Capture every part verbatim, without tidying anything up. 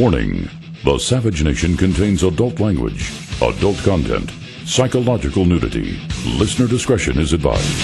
Warning: the Savage Nation contains adult language, adult content, psychological nudity. Listener discretion is advised.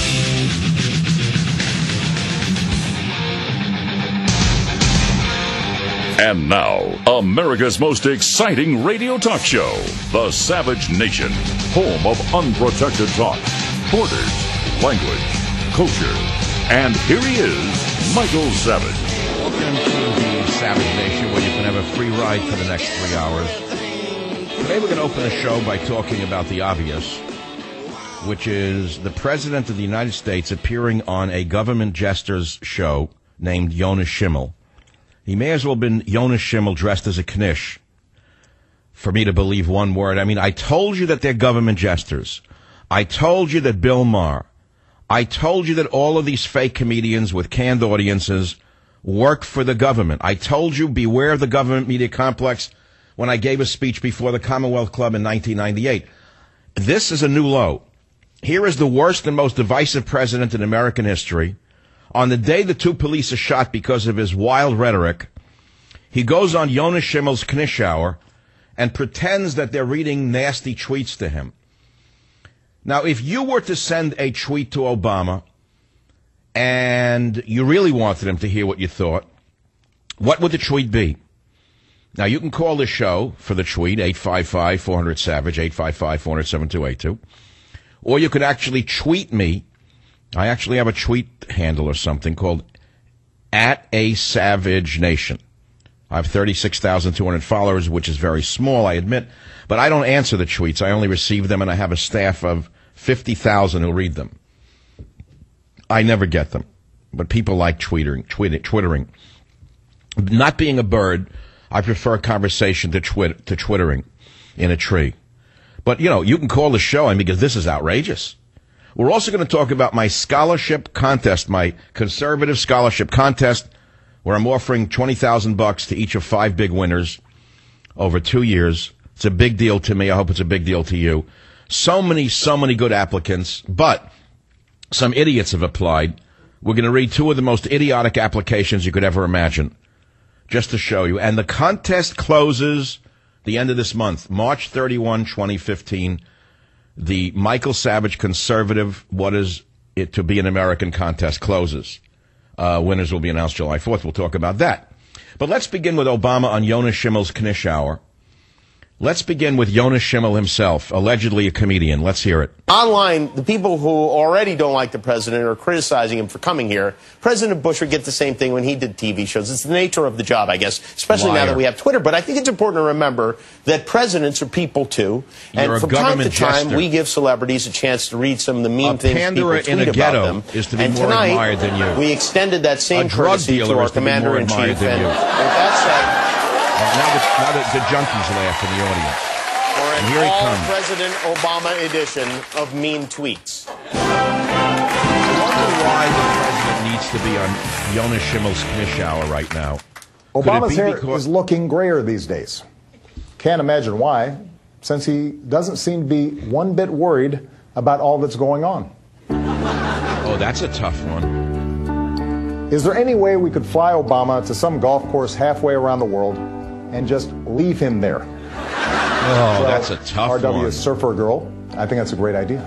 And now, America's most exciting radio talk show, The Savage Nation, home of unprotected talk, borders, language, culture. And here he is, Michael Savage. Welcome to the Savage Nation, where you can have a free ride for the next three hours. Today we're going to open the show by talking about the obvious, which is the President of the United States appearing on a government jester's show named Jonas Schimmel. He may as well have been Jonas Schimmel dressed as a Knish for me to believe one word. I mean, I told you that they're government jesters. I told you that Bill Maher. I told you that all of these fake comedians with canned audiences work for the government. I told you beware of the government media complex when I gave a speech before the Commonwealth Club in nineteen ninety-eight. This is a new low. Here is the worst and most divisive president in American history. On the day the two police are shot because of his wild rhetoric, he goes on Jonas Schimmel's Knish Hour and pretends that they're reading nasty tweets to him. Now, if you were to send a tweet to Obama and you really wanted him to hear what you thought, what would the tweet be? Now, you can call the show for the tweet, eight five five, four hundred, SAVAGE, eight five five, four hundred, seven two eight two. Or you could actually tweet me. I actually have a tweet handle or something called at a Savage Nation. I have thirty-six thousand two hundred followers, which is very small, I admit. But I don't answer the tweets. I only receive them, and I have a staff of fifty thousand who read them. I never get them. But people like tweetering, tweet, twittering. Not being a bird, I prefer conversation to, twit, to twittering in a tree. But, you know, you can call the show, I mean, because this is outrageous. We're also going to talk about my scholarship contest, my conservative scholarship contest, where I'm offering twenty thousand bucks to each of five big winners over two years. It's a big deal to me. I hope it's a big deal to you. So many, so many good applicants, but some idiots have applied. We're going to read two of the most idiotic applications you could ever imagine, just to show you. And the contest closes the end of this month, March thirty-first, twenty fifteen. The Michael Savage Conservative, What Is It to Be an American contest closes. Uh, winners will be announced July fourth. We'll talk about that. But let's begin with Obama on Jonas Schimmel's Knish Hour. Let's begin with Jonas Schimmel himself, allegedly a comedian. Let's hear it. Online, the people who already don't like the president are criticizing him for coming here. President Bush would get the same thing when he did T V shows. It's the nature of the job, I guess, especially Liar. now that we have Twitter. But I think it's important to remember that presidents are people, too. And You're a from time to government time, jester. we give celebrities a chance to read some of the mean A things people panderer tweet in a about ghetto them. is to be and more tonight, admired than you. we extended that same A drug courtesy dealer to our is to be more commander-in-chief. admired than And you. with that Now, the, now the, the junkies laugh in the audience. said, we're And in here he all comes. President Obama edition of mean tweets. I wonder why the president needs to be on Jonas Schimmel's Knish Hour right now. Could it Obama's be hair because- is looking grayer these days. Can't imagine why, since he doesn't seem to be one bit worried about all that's going on. Oh, that's a tough one. Is there any way we could fly Obama to some golf course halfway around the world and just leave him there? Oh, Well, that's a tough R W one. Surfer Girl, I think that's a great idea.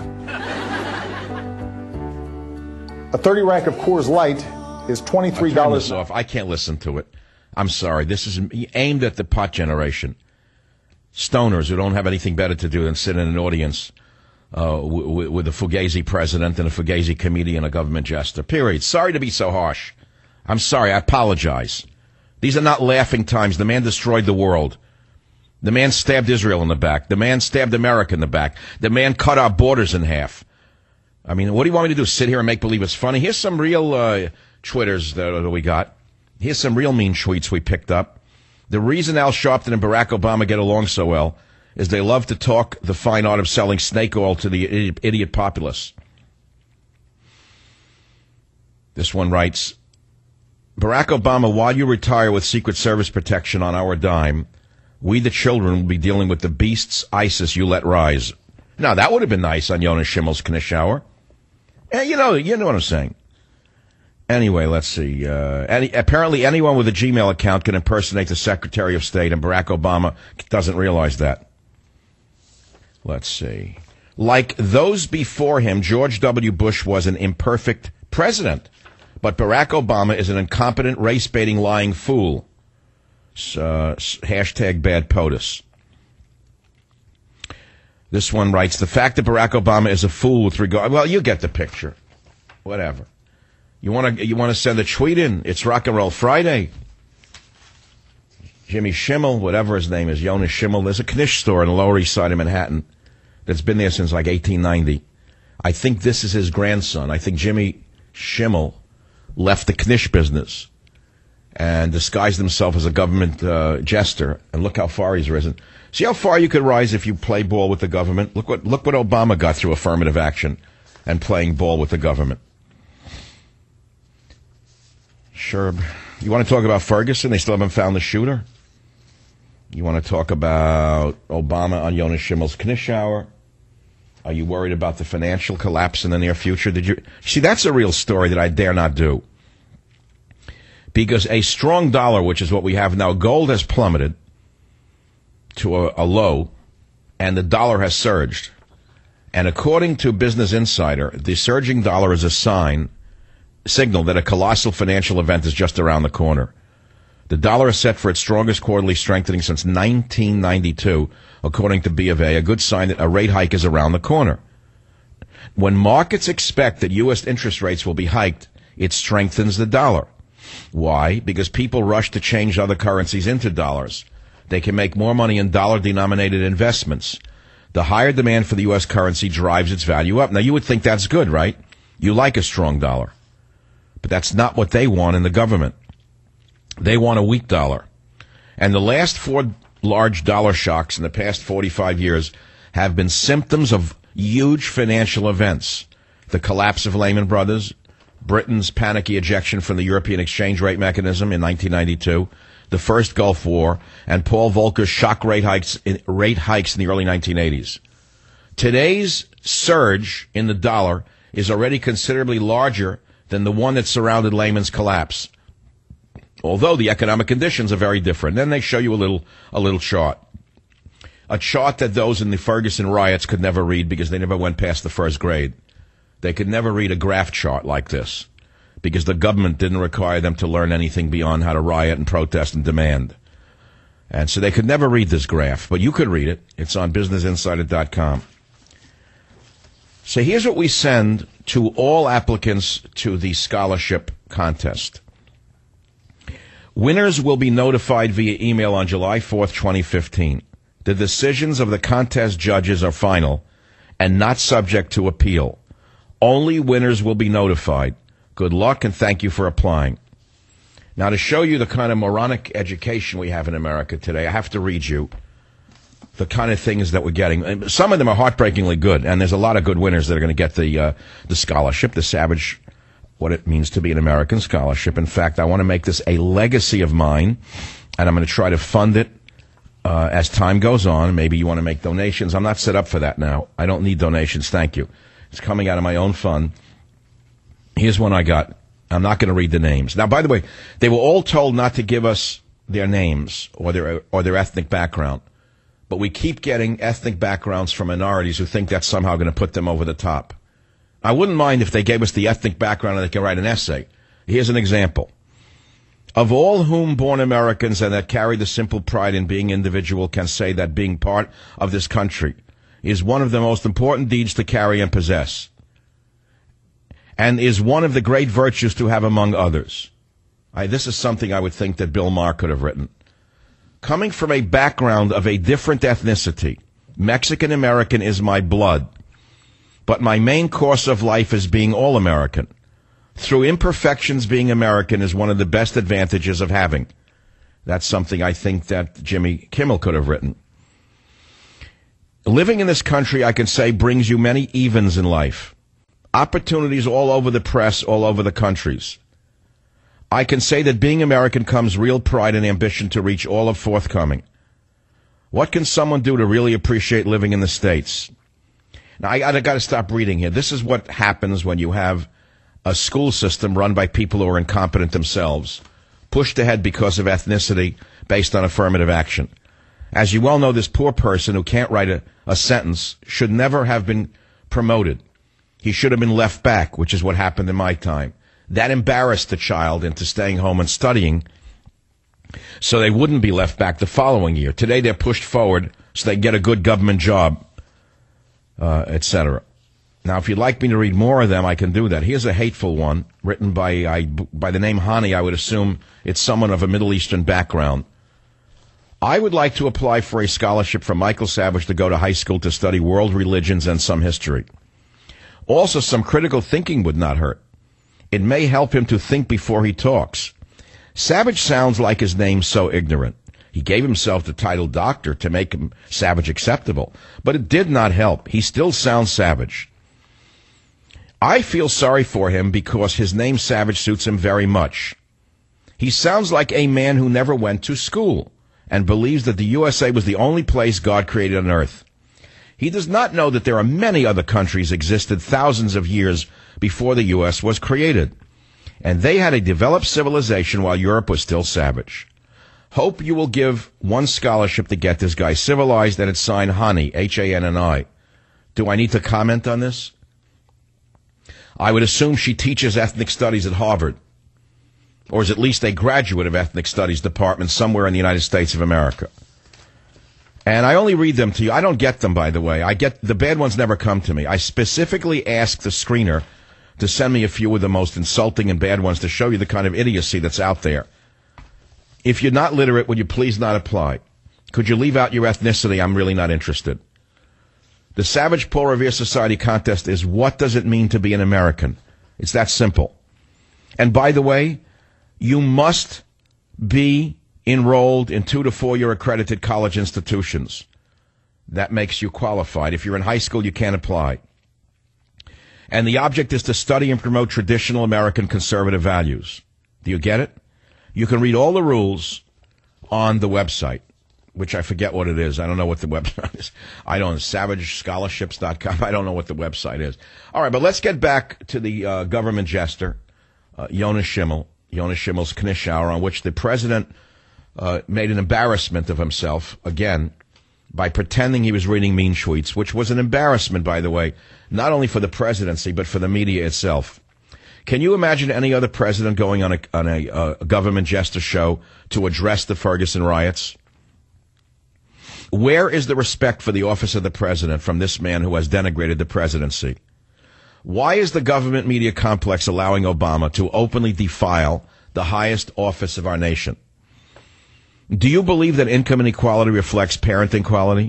A thirty rack of Coors Light is twenty-three Turn dollars. this off. I can't listen to it. I'm sorry. This is aimed at the pot generation. Stoners who don't have anything better to do than sit in an audience uh, w- with a Fugazi president and a Fugazi comedian, a government jester. Period. Sorry to be so harsh. I'm sorry. I apologize. These are not laughing times. The man destroyed the world. The man stabbed Israel in the back. The man stabbed America in the back. The man cut our borders in half. I mean, what do you want me to do? Sit here and make believe it's funny? Here's some real uh, Twitters that, that we got. Here's some real mean tweets we picked up. The reason Al Sharpton and Barack Obama get along so well is they love to talk the fine art of selling snake oil to the idiot, idiot populace. This one writes, Barack Obama, while you retire with Secret Service protection on our dime, we the children will be dealing with the beasts ISIS you let rise. Now, that would have been nice on Jonas Schimmel's Knish Hour. And you know, you know what I'm saying. Anyway, let's see. Uh, any, apparently anyone with a Gmail account can impersonate the Secretary of State, and Barack Obama doesn't realize that. Let's see. Like those before him, George W. Bush was an imperfect president, but Barack Obama is an incompetent, race-baiting, lying fool. Uh, hashtag bad POTUS. This one writes, the fact that Barack Obama is a fool with regard... Well, you get the picture. Whatever. You want to you want to send a tweet in? It's Rock and Roll Friday. Jimmy Schimmel, whatever his name is, Jonas Schimmel. There's a Knish store in the Lower East Side of Manhattan that's been there since like eighteen ninety. I think this is his grandson. I think Jimmy Schimmel left the Knish business and disguised himself as a government uh, jester. And look how far he's risen. See how far you could rise if you play ball with the government? Look what look what Obama got through affirmative action and playing ball with the government. Sure. You want to talk about Ferguson? They still haven't found the shooter. You want to talk about Obama on Jonas Schimmel's Knish Hour? Are you worried about the financial collapse in the near future? Did you see? That's a real story that I dare not do. Because a strong dollar, which is what we have now, gold has plummeted to a, a low, and the dollar has surged. And according to Business Insider, the surging dollar is a sign, signal that a colossal financial event is just around the corner. The dollar is set for its strongest quarterly strengthening since nineteen ninety-two, according to B of A, a good sign that a rate hike is around the corner. When markets expect that U S interest rates will be hiked, it strengthens the dollar. Why? Because people rush to change other currencies into dollars. They can make more money in dollar-denominated investments. The higher demand for the U S currency drives its value up. Now, you would think that's good, right? You like a strong dollar. But that's not what they want in the government. They want a weak dollar. And the last four large dollar shocks in the past forty-five years have been symptoms of huge financial events. The collapse of Lehman Brothers, Britain's panicky ejection from the European exchange rate mechanism in nineteen ninety-two, the first Gulf War, and Paul Volcker's shock rate hikes in, rate hikes in the early nineteen eighties. Today's surge in the dollar is already considerably larger than the one that surrounded Lehman's collapse. Although the economic conditions are very different. Then they show you a little a little chart. A chart that those in the Ferguson riots could never read because they never went past the first grade. They could never read a graph chart like this because the government didn't require them to learn anything beyond how to riot and protest and demand. And so they could never read this graph. But you could read it. It's on business insider dot com. So here's what we send to all applicants to the scholarship contest. Winners will be notified via email on July fourth, twenty fifteen. The decisions of the contest judges are final and not subject to appeal. Only winners will be notified. Good luck and thank you for applying. Now, to show you the kind of moronic education we have in America today, I have to read you the kind of things that we're getting. Some of them are heartbreakingly good, and there's a lot of good winners that are going to get the uh, the scholarship, the Savage, what it means to be an American scholarship. In fact, I want to make this a legacy of mine, and I'm going to try to fund it uh, as time goes on. Maybe you want to make donations. I'm not set up for that now. I don't need donations, thank you. It's coming out of my own fund. Here's one I got. I'm not going to read the names. Now, by the way, they were all told not to give us their names or their or their ethnic background. But we keep getting ethnic backgrounds from minorities who think that's somehow going to put them over the top. I wouldn't mind if they gave us the ethnic background and they can write an essay. Here's an example. Of all whom born Americans and that carry the simple pride in being individual can say that being part of this country is one of the most important deeds to carry and possess, and is one of the great virtues to have among others. I, this is something I would think that Bill Maher could have written. Coming from a background of a different ethnicity, Mexican-American is my blood, but my main course of life is being all-American. Through imperfections, being American is one of the best advantages of having. That's something I think that Jimmy Kimmel could have written. Living in this country, I can say, brings you many evens in life. Opportunities all over the press, all over the countries. I can say that being American comes real pride and ambition to reach all of forthcoming. What can someone do to really appreciate living in the States? Now, I, I got to stop reading here. This is what happens when you have a school system run by people who are incompetent themselves, pushed ahead because of ethnicity based on affirmative action. As you well know, this poor person who can't write a, a sentence should never have been promoted. He should have been left back, which is what happened in my time. That embarrassed the child into staying home and studying so they wouldn't be left back the following year. Today they're pushed forward so they get a good government job, uh, et cetera. Now, if you'd like me to read more of them, I can do that. Here's a hateful one written by I, by the name Hani. I would assume it's someone of a Middle Eastern background. I would like to apply for a scholarship from Michael Savage to go to high school to study world religions and some history. Also, some critical thinking would not hurt. It may help him to think before he talks. Savage sounds like his name so ignorant. He gave himself the title doctor to make him Savage acceptable, but it did not help. He still sounds Savage. I feel sorry for him because his name Savage suits him very much. He sounds like a man who never went to school and believes that the U S A was the only place God created on earth. He does not know that there are many other countries existed thousands of years before the U S was created, and they had a developed civilization while Europe was still savage. Hope you will give one scholarship to get this guy civilized, and it's signed Hani, H A N N I. Do I need to comment on this? I would assume she teaches ethnic studies at Harvard, or is at least a graduate of ethnic studies department somewhere in the United States of America. And I only read them to you. I don't get them, by the way. I get the bad ones never come to me. I specifically ask the screener to send me a few of the most insulting and bad ones to show you the kind of idiocy that's out there. If you're not literate, would you please not apply? Could you leave out your ethnicity? I'm really not interested. The Savage Paul Revere Society contest is, what does it mean to be an American? It's that simple. And by the way, you must be enrolled in two to four year accredited college institutions. That makes you qualified. If you're in high school, you can't apply. And the object is to study and promote traditional American conservative values. Do you get it? You can read all the rules on the website, which I forget what it is. I don't know what the website is. I don't know, savage scholarships dot com. I don't know what the website is. All right, but let's get back to the uh, government jester, uh, Jonas Schimmel, Jonas Schimmel's Knish Hour, on which the president uh, made an embarrassment of himself, again, by pretending he was reading mean tweets, which was an embarrassment, by the way, not only for the presidency, but for the media itself. Can you imagine any other president going on a, on a, uh, government jester show to address the Ferguson riots? Where is the respect for the office of the president from this man who has denigrated the presidency? Why is the government media complex allowing Obama to openly defile the highest office of our nation? Do you believe that income inequality reflects parenting quality?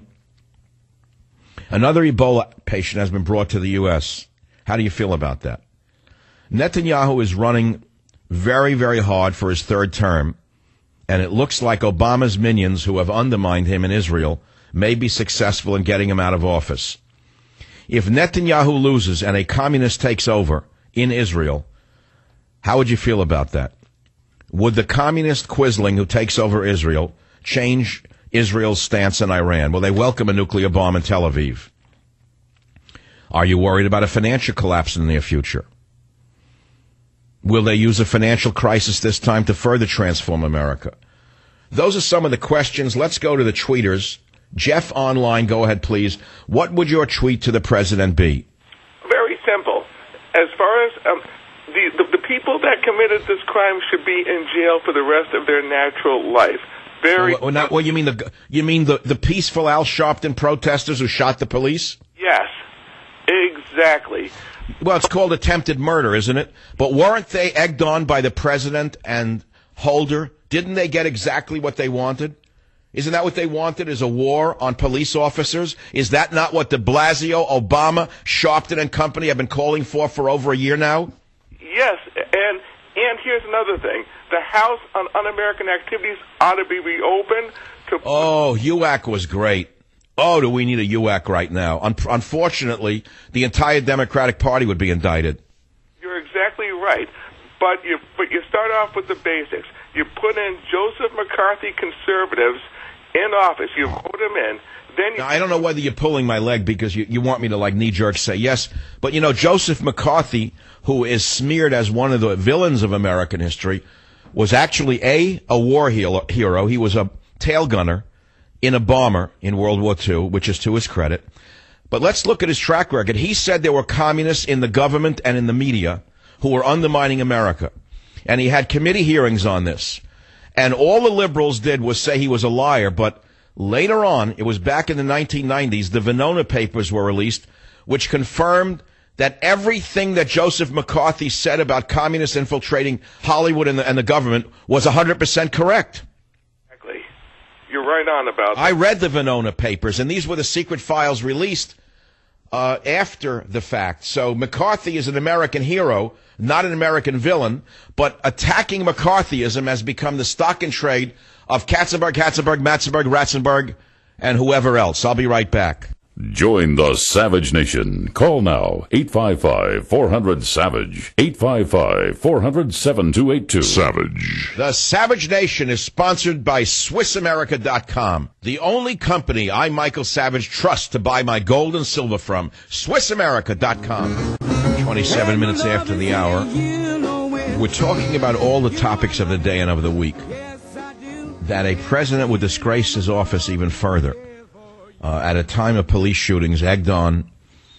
Another Ebola patient has been brought to the U S. How do you feel about that? Netanyahu is running very, very hard for his third term, and it looks like Obama's minions who have undermined him in Israel may be successful in getting him out of office. If Netanyahu loses and a communist takes over in Israel, how would you feel about that? Would the communist Quisling who takes over Israel change Israel's stance in Iran? Will they welcome a nuclear bomb in Tel Aviv? Are you worried about a financial collapse in the near future? Will they use a financial crisis this time to further transform America? Those are some of the questions. Let's go to the tweeters. Jeff online, go ahead, please. What would your tweet to the president be? Very simple. As far as um, the, the the people that committed this crime should be in jail for the rest of their natural life. Very. Well, not, well you mean the you mean the, the peaceful Al Sharpton protesters who shot the police? Yes, exactly. Well, it's called attempted murder, isn't it? But weren't they egged on by the president and Holder? Didn't they get exactly what they wanted? Isn't that what they wanted, is a war on police officers? Is that not what de Blasio, Obama, Sharpton and company have been calling for for over a year now? Yes, and and here's another thing. The House on Un-American Activities ought to be reopened. To oh, U A C was great. Oh, do we need a U A C right now? Un- unfortunately, the entire Democratic Party would be indicted. You're exactly right. But you, but you start off with the basics. You put in Joseph McCarthy conservatives in office. You vote them in. then you Now, I don't know whether you're pulling my leg because you, you want me to, like, knee-jerk say yes. But, you know, Joseph McCarthy, who is smeared as one of the villains of American history, was actually, A, a war hero. He was a tail gunner in a bomber in World War Two, which is to his credit. But let's look at his track record. He said there were communists in the government and in the media who were undermining America. And he had committee hearings on this. And all the liberals did was say he was a liar. But later on, it was back in the nineteen nineties, the Venona papers were released, which confirmed that everything that Joseph McCarthy said about communists infiltrating Hollywood and the, and the government was one hundred percent correct. Exactly. You're right on about that. I read the Venona papers, and these were the secret files released uh, after the fact. So McCarthy is an American hero, not an American villain, but attacking McCarthyism has become the stock and trade of Katzenberg, Katzenberg, Matzenberg, Ratzenberg, and whoever else. I'll be right back. Join the Savage Nation. Call now, eight five five, four hundred, SAVAGE, eight five five, four hundred, seven two eight two. Savage. The Savage Nation is sponsored by Swiss America dot com, the only company I, Michael Savage, trust to buy my gold and silver from. Swiss America dot com. twenty-seven minutes after the hour. We're talking about all the topics of the day and of the week. That a president would disgrace his office even further. Uh, at a time of police shootings egged on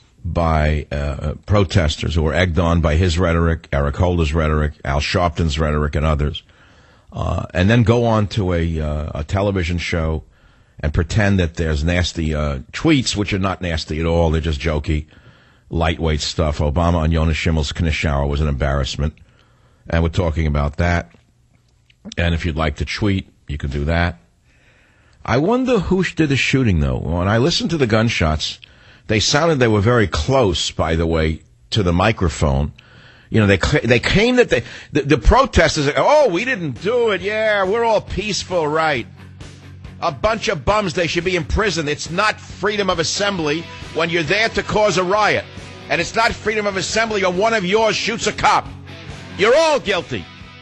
by uh, protesters who were egged on by his rhetoric, Eric Holder's rhetoric, Al Sharpton's rhetoric, and others, uh, and then go on to a, uh, a television show and pretend that there's nasty uh, tweets, which are not nasty at all. They're just jokey, lightweight stuff. Obama on Jonas Schimmel's Knish was an embarrassment, and we're talking about that. And if you'd like to tweet, you can do that. I wonder who did the shooting, though. When I listened to the gunshots, they sounded they were very close, by the way, to the microphone. You know, they they came that they, the, the protesters, oh, we didn't do it. Yeah, we're all peaceful, right? A bunch of bums, they should be in prison. It's not freedom of assembly when you're there to cause a riot. And it's not freedom of assembly when one of yours shoots a cop. You're all guilty.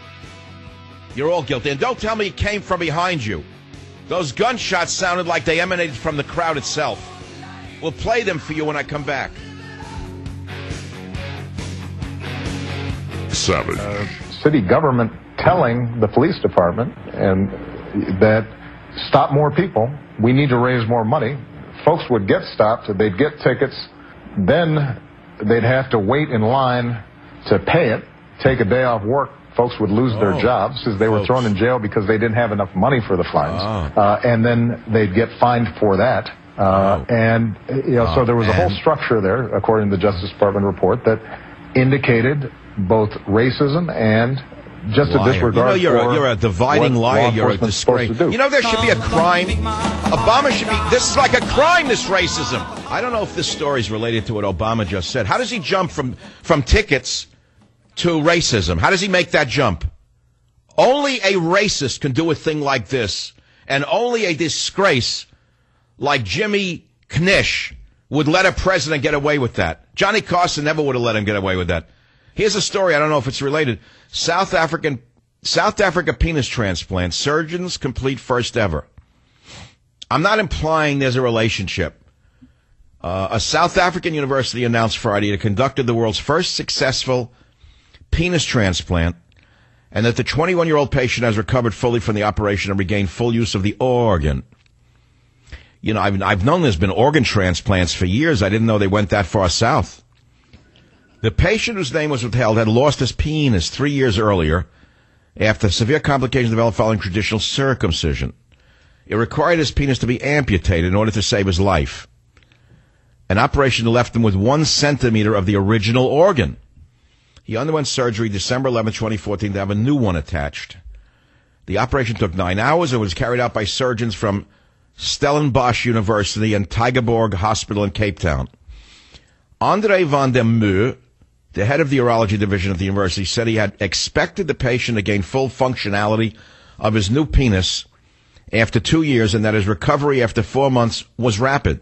You're all guilty. And don't tell me it came from behind you. Those gunshots sounded like they emanated from the crowd itself. We'll play them for you when I come back. Savage. Uh, city government telling the police department and that stop more people. We need to raise more money. Folks would get stopped. They'd get tickets. Then they'd have to wait in line to pay it, take a day off work. Folks would lose their oh, jobs because they were folks. thrown in jail because they didn't have enough money for the fines. Oh. Uh, and then they'd get fined for that. Uh, oh. And, you know, oh, so there was man. a whole structure there, according to the Justice Department report, that indicated both racism and just Liar. a disregard you know, you're for a, you're a dividing what liar. law You're a enforcement's supposed disgrace. to do. You know, there should be a crime. Obama should be, this is like a crime, this racism. I don't know if this story is related to what Obama just said. How does he jump from, from tickets to racism? How does he make that jump? Only a racist can do a thing like this, and only a disgrace like Jimmy Knish would let a president get away with that. Johnny Carson never would have let him get away with that. Here's a story, I don't know if it's related. South African, South Africa penis transplant, surgeons complete first ever. I'm not implying there's a relationship. Uh, a South African university announced Friday it conducted the world's first successful penis transplant, and that the twenty-one-year-old patient has recovered fully from the operation and regained full use of the organ. You know, I've, I've known there's been organ transplants for years. I didn't know they went that far south. The patient whose name was withheld had lost his penis three years earlier after severe complications developed following traditional circumcision. It required his penis to be amputated in order to save his life. An operation left him with one centimeter of the original organ. He underwent surgery December eleventh, twenty fourteen, to have a new one attached. The operation took nine hours and was carried out by surgeons from Stellenbosch University and Tygerborg Hospital in Cape Town. Andre van der Meer, the head of the urology division at the university, said he had expected the patient to gain full functionality of his new penis after two years and that his recovery after four months was rapid.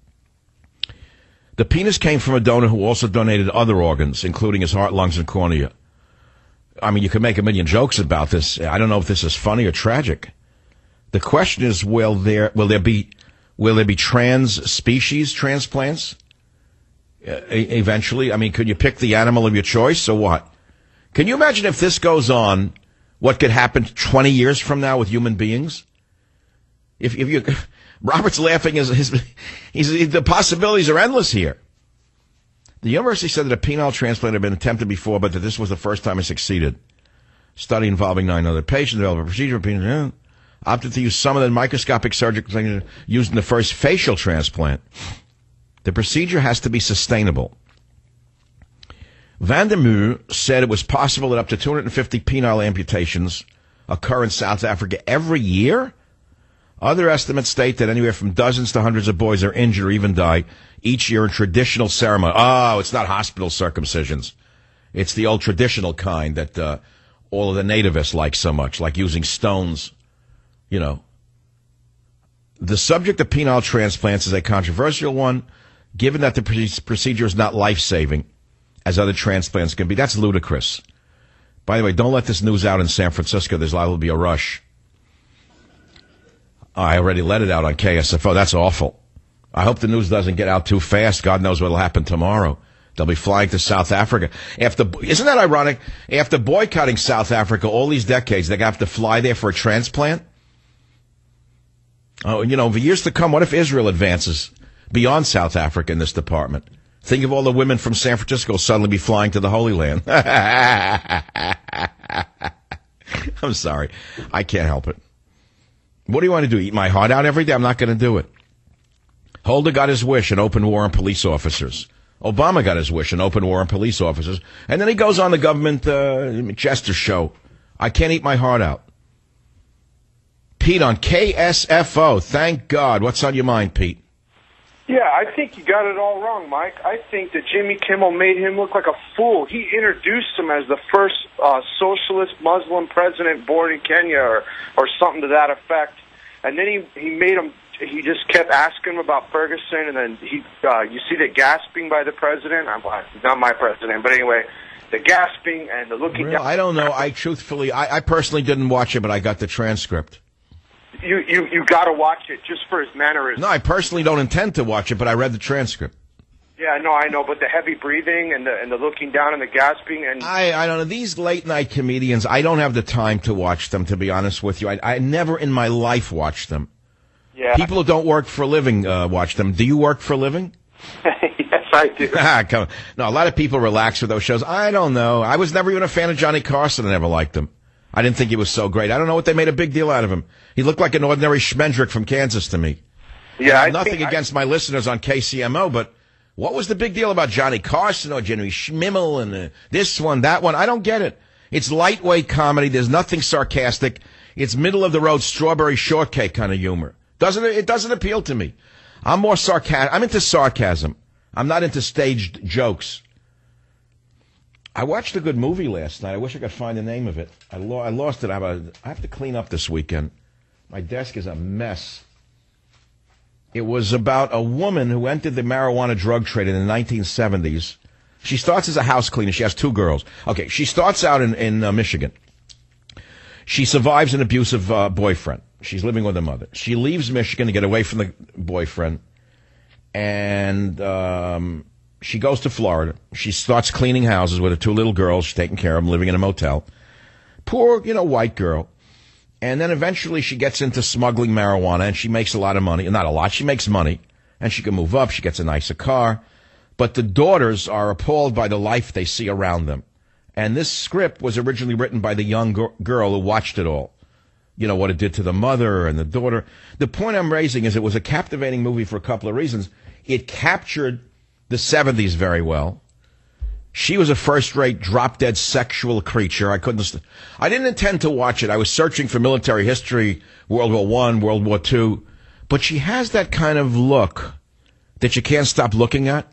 The penis came from a donor who also donated other organs, including his heart, lungs, and cornea. I mean, you could make a million jokes about this. I don't know if this is funny or tragic. The question is, will there will there be Will there be trans species transplants uh, eventually? I mean, could you pick the animal of your choice or what? Can you imagine if this goes on, what could happen twenty years from now with human beings? If, if you, Robert's laughing, his, his, he's, the possibilities are endless here. The university said that a penile transplant had been attempted before, but that this was the first time it succeeded. Study involving nine other patients developed a procedure for penile, opted to use some of the microscopic surgical techniques used in the first facial transplant. The procedure has to be sustainable. Van der Meer said it was possible that up to two hundred fifty penile amputations occur in South Africa every year. Other estimates state that anywhere from dozens to hundreds of boys are injured or even die each year in traditional ceremony. Oh, it's not hospital circumcisions. It's the old traditional kind that uh, all of the nativists like so much, like using stones, you know. The subject of penile transplants is a controversial one, given that the procedure is not life-saving, as other transplants can be. That's ludicrous. By the way, don't let this news out in San Francisco. There's liable to be a rush. I already let it out on K S F O. That's awful. I hope the news doesn't get out too fast. God knows what will happen tomorrow. They'll be flying to South Africa. After, isn't that ironic? After boycotting South Africa all these decades, they're going to have to fly there for a transplant? Oh, you know, for years to come, what if Israel advances beyond South Africa in this department? Think of all the women from San Francisco suddenly be flying to the Holy Land. I'm sorry. I can't help it. What do you want to do? Eat my heart out every day? I'm not going to do it. Holder got his wish, an open war on police officers. Obama got his wish, an open war on police officers. And then he goes on the government uh, Chester show. I can't eat my heart out. Pete on K S F O. Thank God. What's on your mind, Pete? Yeah, I think you got it all wrong, Mike. I think that Jimmy Kimmel made him look like a fool. He introduced him as the first uh, socialist Muslim president born in Kenya or, or something to that effect. And then he, he made him, he just kept asking him about Ferguson, and then he, uh, you see the gasping by the president. I'm not my president, but anyway, the gasping and the looking Real, down. I don't know. I truthfully, I, I personally didn't watch it, but I got the transcript. You you you got to watch it just for his mannerisms. No, I personally don't intend to watch it, but I read the transcript. Yeah, no, I know, but the heavy breathing and the and the looking down and the gasping and I I don't know, these late night comedians. I don't have the time to watch them. To be honest with you, I, I never in my life watched them. Yeah, people who don't work for a living uh, watch them. Do you work for a living? Yes, I do. Come on. No, a lot of people relax with those shows. I don't know. I was never even a fan of Johnny Carson. I never liked him. I didn't think he was so great. I don't know what they made a big deal out of him. He looked like an ordinary schmendrick from Kansas to me. Yeah, I nothing think against I... my listeners on K C M O, but what was the big deal about Johnny Carson or Jimmy Schmimmel and uh, this one, that one? I don't get it. It's lightweight comedy. There's nothing sarcastic. It's middle of the road strawberry shortcake kind of humor. Doesn't it? It doesn't appeal to me. I'm more sarcastic. I'm into sarcasm. I'm not into staged jokes. I watched a good movie last night. I wish I could find the name of it. I, lo- I lost it. I have, a, I have to clean up this weekend. My desk is a mess. It was about a woman who entered the marijuana drug trade in the nineteen seventies. She starts as a house cleaner. She has two girls. Okay, she starts out in, in uh, Michigan. She survives an abusive uh, boyfriend. She's living with her mother. She leaves Michigan to get away from the boyfriend. And... Um, She goes to Florida. She starts cleaning houses with her two little girls. She's taking care of them, living in a motel. Poor, you know, white girl. And then eventually she gets into smuggling marijuana, and she makes a lot of money. Not a lot. She makes money. And she can move up. She gets a nicer car. But the daughters are appalled by the life they see around them. And this script was originally written by the young girl who watched it all. You know, what it did to the mother and the daughter. The point I'm raising is it was a captivating movie for a couple of reasons. It captured the seventies very well. She was a first-rate, drop-dead sexual creature. I couldn't. St- I didn't intend to watch it. I was searching for military history, World War One, World War Two, but she has that kind of look that you can't stop looking at.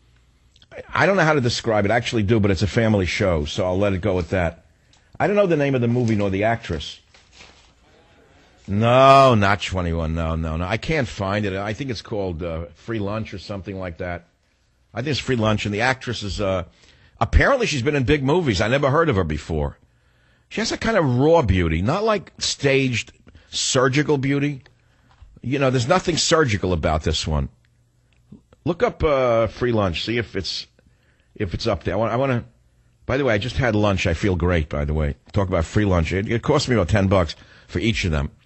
I don't know how to describe it. I actually do, but it's a family show, so I'll let it go with that. I don't know the name of the movie nor the actress. No, not twenty-one. No, no, no. I can't find it. I think it's called uh, Free Lunch or something like that. I think it's Free Lunch, and the actress is, uh, apparently she's been in big movies. I never heard of her before. She has a kind of raw beauty, not like staged surgical beauty. You know, there's nothing surgical about this one. Look up uh, free lunch. See if it's if it's up there. I want. I want to. By the way, I just had lunch. I feel great. By the way, talk about free lunch. It, it cost me about ten bucks for each of them.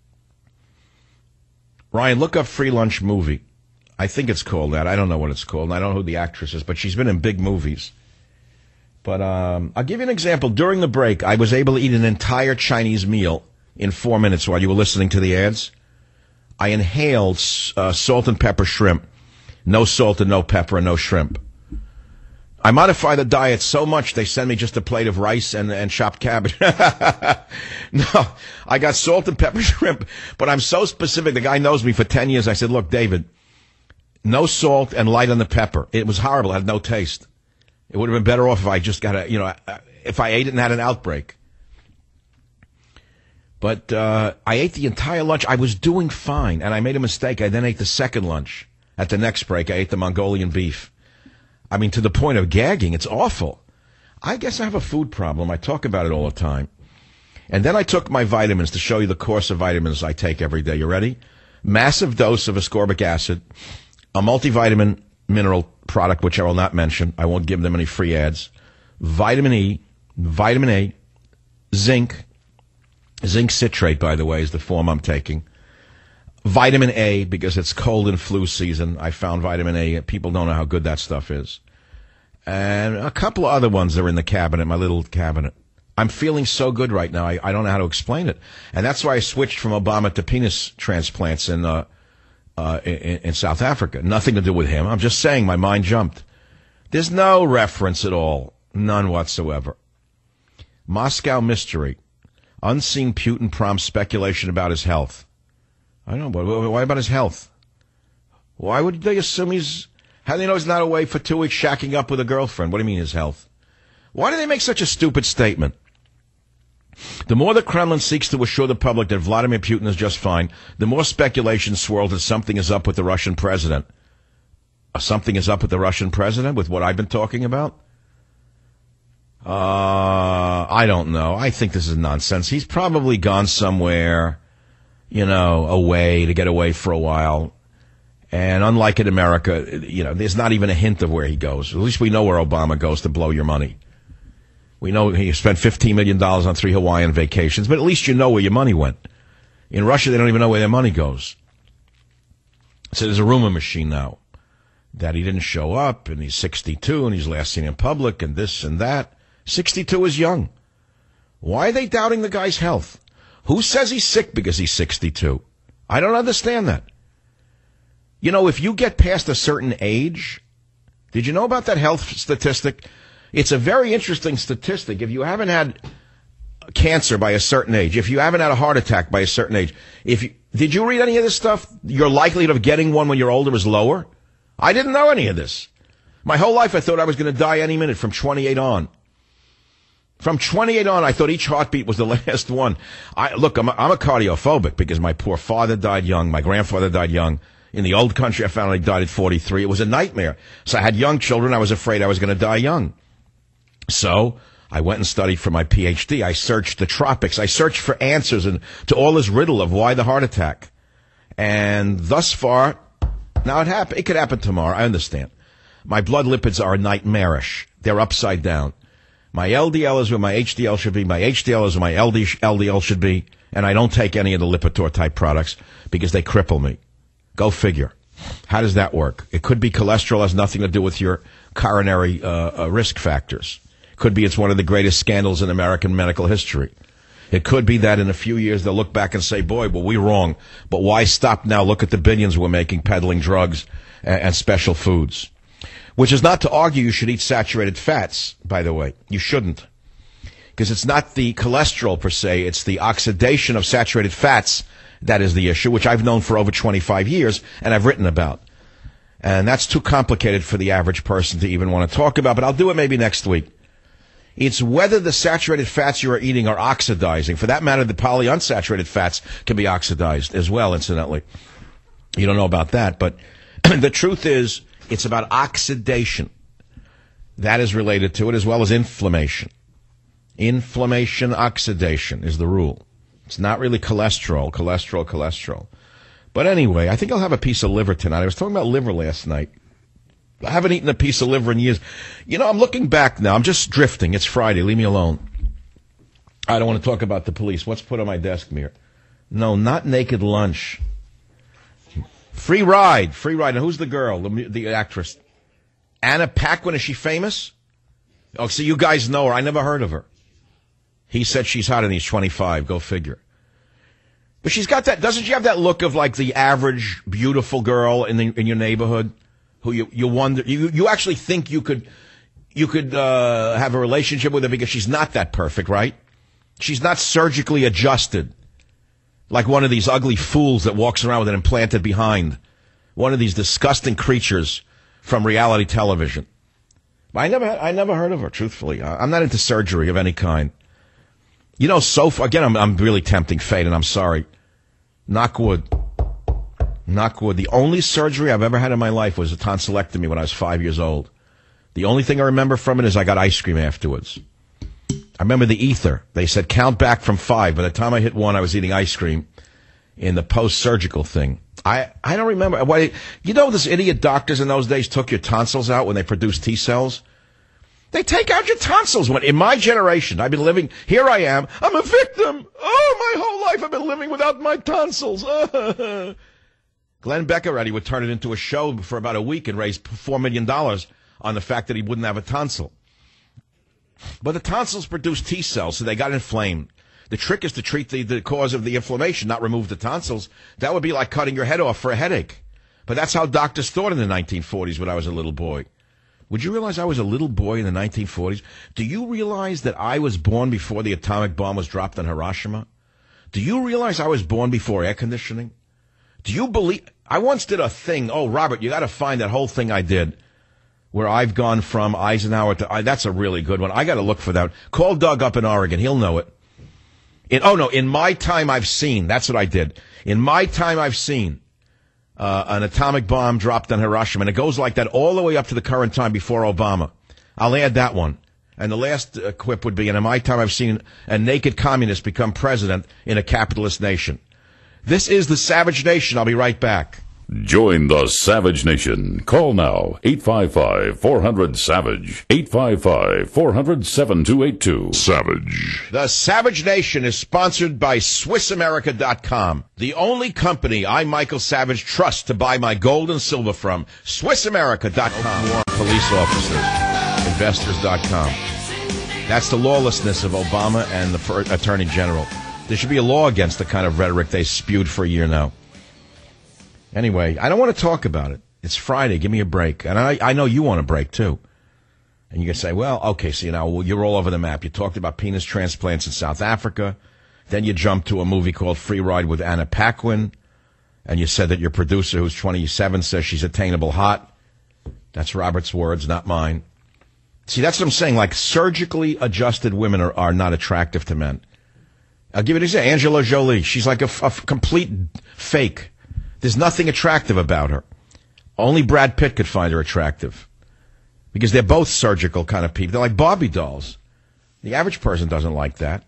Ryan, look up free lunch movie. I think it's called that. I don't know what it's called. And I don't know who the actress is, but she's been in big movies. But um, I'll give you an example. During the break, I was able to eat an entire Chinese meal in four minutes while you were listening to the ads. I inhaled uh, salt and pepper shrimp. No salt and no pepper and no shrimp. I modify the diet so much they send me just a plate of rice and, and chopped cabbage. No, I got salt and pepper shrimp, but I'm so specific. The guy knows me for ten years. I said, look, David, no salt and light on the pepper. It was horrible. It had no taste. It would have been better off if I just got a, you know, if I ate it and had an outbreak. But uh, I ate the entire lunch. I was doing fine, and I made a mistake. I then ate the second lunch. At the next break, I ate the Mongolian beef. I mean, to the point of gagging. It's awful. I guess I have a food problem. I talk about it all the time. And then I took my vitamins to show you the course of vitamins I take every day. You ready? Massive dose of ascorbic acid, a multivitamin mineral product, which I will not mention. I won't give them any free ads. Vitamin E, vitamin A, zinc. Zinc citrate, by the way, is the form I'm taking. Vitamin A, because it's cold and flu season. I found vitamin A. People don't know how good that stuff is. And a couple of other ones that are in the cabinet, my little cabinet. I'm feeling so good right now, I, I don't know how to explain it. And that's why I switched from Obama to penis transplants in, uh, uh, in, in South Africa. Nothing to do with him. I'm just saying my mind jumped. There's no reference at all. None whatsoever. Moscow mystery. Unseen Putin prompts speculation about his health. I don't know, but why about his health? Why would they assume he's... How do they know he's not away for two weeks shacking up with a girlfriend? What do you mean his health? Why do they make such a stupid statement? The more the Kremlin seeks to assure the public that Vladimir Putin is just fine, the more speculation swirls that something is up with the Russian president. Uh, something is up with the Russian president with what I've been talking about? Uh, I don't know. I think this is nonsense. He's probably gone somewhere, you know, away to get away for a while. And unlike in America, you know, there's not even a hint of where he goes. At least we know where Obama goes to blow your money. We know he spent fifteen million dollars on three Hawaiian vacations, but at least you know where your money went. In Russia, they don't even know where their money goes. So there's a rumor machine now that he didn't show up, and he's sixty-two, and he's last seen in public, and this and that. sixty-two is young. Why are they doubting the guy's health? Who says he's sick because he's sixty-two? I don't understand that. You know, if you get past a certain age, did you know about that health statistic? It's a very interesting statistic. If you haven't had cancer by a certain age, if you haven't had a heart attack by a certain age, if you, did you read any of this stuff? Your likelihood of getting one when you're older is lower? I didn't know any of this. My whole life I thought I was going to die any minute from twenty-eight on. From twenty-eight on, I thought each heartbeat was the last one. I, look, I'm a, I'm a cardiophobic because my poor father died young. My grandfather died young. In the old country, I found I died at forty-three. It was a nightmare. So I had young children. I was afraid I was going to die young. So I went and studied for my P H D. I searched the tropics. I searched for answers and to all this riddle of why the heart attack. And thus far, now it happened. It could happen tomorrow. I understand. My blood lipids are nightmarish. They're upside down. My L D L is where my H D L should be. My H D L is where my L D L should be. And I don't take any of the Lipitor-type products because they cripple me. Go figure. How does that work? It could be cholesterol has nothing to do with your coronary uh, uh, risk factors. Could be it's one of the greatest scandals in American medical history. It could be that in a few years they'll look back and say, boy, were we wrong. But why stop now? Look at the billions we're making peddling drugs and, and special foods. Which is not to argue you should eat saturated fats, by the way. You shouldn't. Because it's not the cholesterol per se, it's the oxidation of saturated fats that is the issue, which I've known for over twenty-five years and I've written about. And that's too complicated for the average person to even want to talk about, but I'll do it maybe next week. It's whether the saturated fats you are eating are oxidizing. For that matter, the polyunsaturated fats can be oxidized as well, incidentally. You don't know about that, but the truth is it's about oxidation. That is related to it, as well as inflammation. Inflammation, oxidation is the rule. It's not really cholesterol, cholesterol, cholesterol. But anyway, I think I'll have a piece of liver tonight. I was talking about liver last night. I haven't eaten a piece of liver in years. You know, I'm looking back now. I'm just drifting. It's Friday. Leave me alone. I don't want to talk about the police. What's put on my desk, Mir? No, not Naked Lunch. Free Ride. Free Ride. And who's the girl, the, the actress? Anna Paquin. Is she famous? Oh, so you guys know her. I never heard of her. He said she's hot and he's twenty-five. Go figure. But she's got that, doesn't she have that look of like the average beautiful girl in the, in your neighborhood? Who you, you wonder, you, you actually think you could, you could, uh, have a relationship with her because she's not that perfect, right? She's not surgically adjusted. Like one of these ugly fools that walks around with it implanted behind. One of these disgusting creatures from reality television. I never, I never heard of her, truthfully. I'm not into surgery of any kind. You know, so far, again, I'm, I'm really tempting fate, and I'm sorry. Knock wood. Knock wood. The only surgery I've ever had in my life was a tonsillectomy when I was five years old. The only thing I remember from it is I got ice cream afterwards. I remember the ether. They said count back from five. By the time I hit one, I was eating ice cream in the post-surgical thing. I, I don't remember. Why, you know, those idiot doctors in those days took your tonsils out when they produced T cells? They take out your tonsils. When in my generation, I've been living, here I am, I'm a victim. Oh, my whole life I've been living without my tonsils. Glenn Beck already would turn it into a show for about a week and raise four million dollars on the fact that he wouldn't have a tonsil. But the tonsils produce T cells, so they got inflamed. The trick is to treat the, the cause of the inflammation, not remove the tonsils. That would be like cutting your head off for a headache. But that's how doctors thought in the nineteen forties when I was a little boy. Would you realize I was a little boy in the nineteen forties? Do you realize that I was born before the atomic bomb was dropped on Hiroshima? Do you realize I was born before air conditioning? Do you believe... I once did a thing. Oh, Robert, you got to find that whole thing I did where I've gone from Eisenhower to... I, that's a really good one. I got to look for that. Call Doug up in Oregon. He'll know it. In, oh, no, in my time I've seen. That's what I did. In my time I've seen... Uh, an atomic bomb dropped on Hiroshima, and it goes like that all the way up to the current time before Obama. I'll add that one. And the last uh, quip would be, and in my time I've seen a naked communist become president in a capitalist nation. This is the Savage Nation. I'll be right back. Join the Savage Nation. Call now, eight five five, four hundred, SAVAGE, eight five five, four hundred, seven two eight two. Savage. The Savage Nation is sponsored by Swiss America dot com, the only company I, Michael Savage, trust to buy my gold and silver from. Swiss America dot com. Police officers. Investors dot com. That's the lawlessness of Obama and the Attorney General. There should be a law against the kind of rhetoric they spewed for a year now. Anyway, I don't want to talk about it. It's Friday. Give me a break. And I, I know you want a break, too. And you can say, well, okay, so you know, you're all over the map. You talked about penis transplants in South Africa. Then you jumped to a movie called Free Ride with Anna Paquin. And you said that your producer, who's twenty-seven, says she's attainable hot. That's Robert's words, not mine. See, that's what I'm saying. Like, surgically adjusted women are, are not attractive to men. I'll give you an example. Angela Jolie. She's like a, a complete fake. There's nothing attractive about her. Only Brad Pitt could find her attractive. Because they're both surgical kind of people. They're like Barbie dolls. The average person doesn't like that.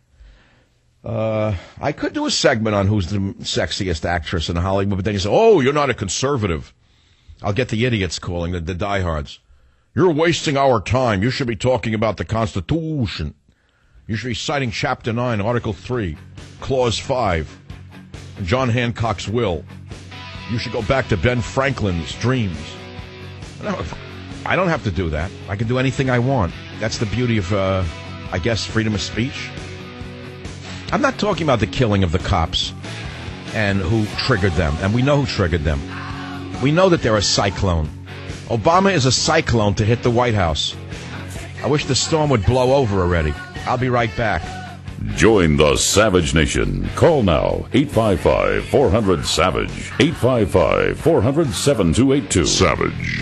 Uh, I could do a segment on who's the sexiest actress in Hollywood, but then you say, oh, you're not a conservative. I'll get the idiots calling, the, the diehards. You're wasting our time. You should be talking about the Constitution. You should be citing Chapter nine, Article three, Clause five, John Hancock's will. You should go back to Ben Franklin's dreams. No, I don't have to do that. I can do anything I want. That's the beauty of, uh, I guess, freedom of speech. I'm not talking about the killing of the cops and who triggered them. And we know who triggered them. We know that they're a cyclone. Obama is a cyclone to hit the White House. I wish the storm would blow over already. I'll be right back. Join the Savage Nation. Call now, eight five five, four hundred, SAVAGE, eight five five, four hundred, seven two eight two. Savage.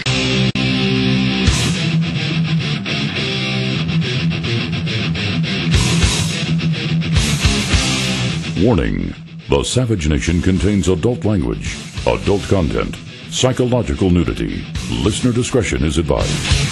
Warning. The Savage Nation contains adult language, adult content, psychological nudity. Listener discretion is advised.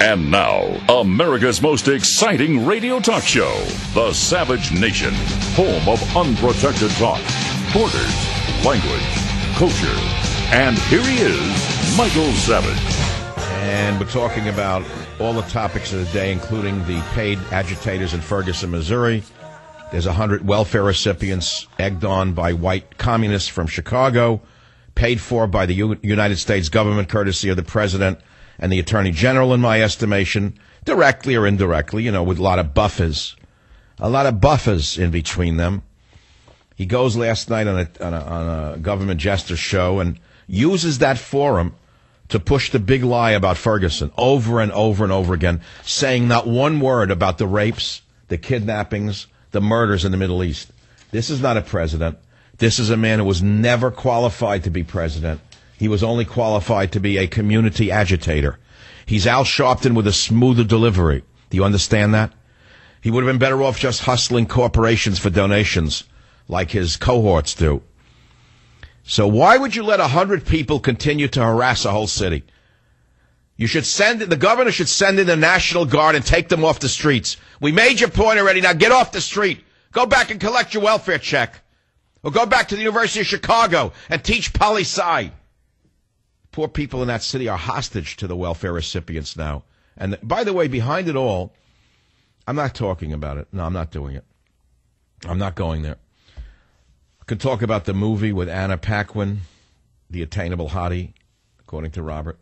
And now, America's most exciting radio talk show, The Savage Nation, home of unprotected talk, borders, language, culture. And here he is, Michael Savage. And we're talking about all the topics of the day, including the paid agitators in Ferguson, Missouri. There's one hundred welfare recipients egged on by white communists from Chicago, paid for by the U- United States government, courtesy of the president and the attorney general, in my estimation, directly or indirectly, you know, with a lot of buffers, a lot of buffers in between them. He goes last night on a, on a, on a government jester show and uses that forum to push the big lie about Ferguson over and over and over again, saying not one word about the rapes, the kidnappings, the murders in the Middle East. This is not a president. This is a man who was never qualified to be president. He was only qualified to be a community agitator. He's Al Sharpton with a smoother delivery. Do you understand that? He would have been better off just hustling corporations for donations like his cohorts do. So why would you let a hundred people continue to harass a whole city? You should send, the governor should send in the National Guard and take them off the streets. We made your point already. Now get off the street. Go back and collect your welfare check. Or go back to the University of Chicago and teach poli-sci. Poor people in that city are hostage to the welfare recipients now. And by the way, behind it all, I'm not talking about it. No, I'm not doing it. I'm not going there. I could talk about the movie with Anna Paquin, The Attainable Hottie, according to Robert.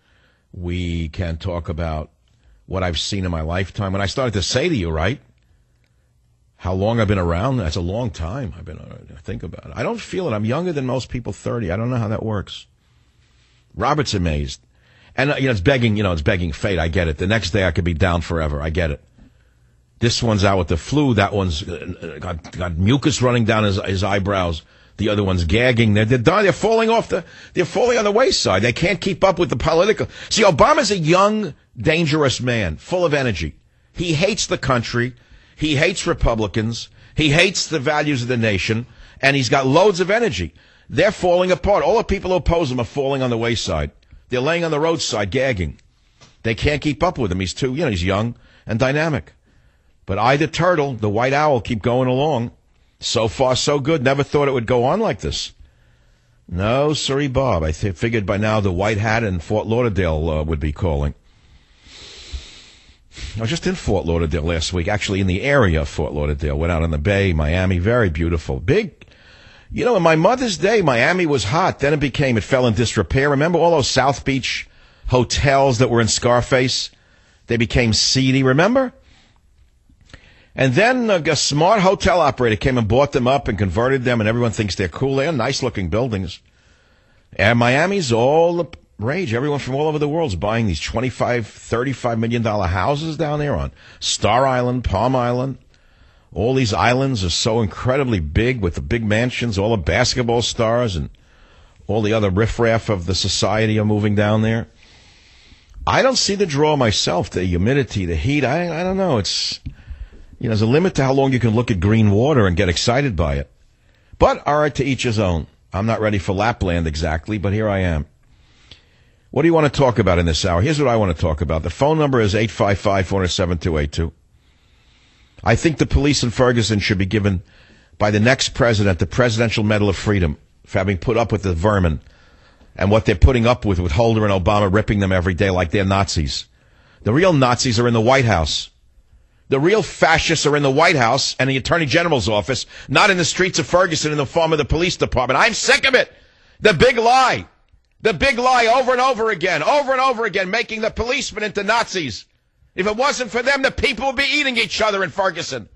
We can talk about what I've seen in my lifetime. When I started to say to you, right, how long I've been around, that's a long time. I've been, uh, think about it. I don't feel it. I'm younger than most people, thirty. I don't know how that works. Robert's amazed. And, uh, you know, it's begging, you know, it's begging fate. I get it. The next day I could be down forever. I get it. This one's out with the flu. That one's uh, got, got mucus running down his, his eyebrows. The other one's gagging. They're, they're dying. They're falling off the, they're falling on the wayside. They can't keep up with the political. See, Obama's a young, dangerous man, full of energy. He hates the country. He hates Republicans. He hates the values of the nation. And he's got loads of energy. They're falling apart. All the people who oppose him are falling on the wayside. They're laying on the roadside, gagging. They can't keep up with him. He's too, you know, he's young and dynamic. But I, the turtle, the white owl, keep going along. So far, so good. Never thought it would go on like this. No, sorry, Bob. I th- figured by now the white hat in Fort Lauderdale uh, would be calling. I was just in Fort Lauderdale last week, actually in the area of Fort Lauderdale. Went out on the bay, Miami, very beautiful. Big. You know, in my mother's day, Miami was hot. Then it became, it fell in disrepair. Remember all those South Beach hotels that were in Scarface? They became seedy, remember? And then a, a smart hotel operator came and bought them up and converted them, and everyone thinks they're cool. They're nice-looking buildings. And Miami's all the rage. Everyone from all over the world is buying these twenty-five, thirty-five million dollar houses down there on Star Island, Palm Island. All these islands are so incredibly big with the big mansions, all the basketball stars and all the other riffraff of the society are moving down there. I don't see the draw myself, the humidity, the heat. I, I don't know. It's, you know, there's a limit to how long you can look at green water and get excited by it. But, all right, to each his own. I'm not ready for Lapland exactly, but here I am. What do you want to talk about in this hour? Here's what I want to talk about. The phone number is eight five five, four zero seven, two eight two. I think the police in Ferguson should be given, by the next president, the Presidential Medal of Freedom for having put up with the vermin and what they're putting up with with Holder and Obama ripping them every day like they're Nazis. The real Nazis are in the White House. The real fascists are in the White House and the Attorney General's office, not in the streets of Ferguson in the form of the police department. I'm sick of it. The big lie. The big lie over and over again, over and over again, making the policemen into Nazis. If it wasn't for them, the people would be eating each other in Ferguson.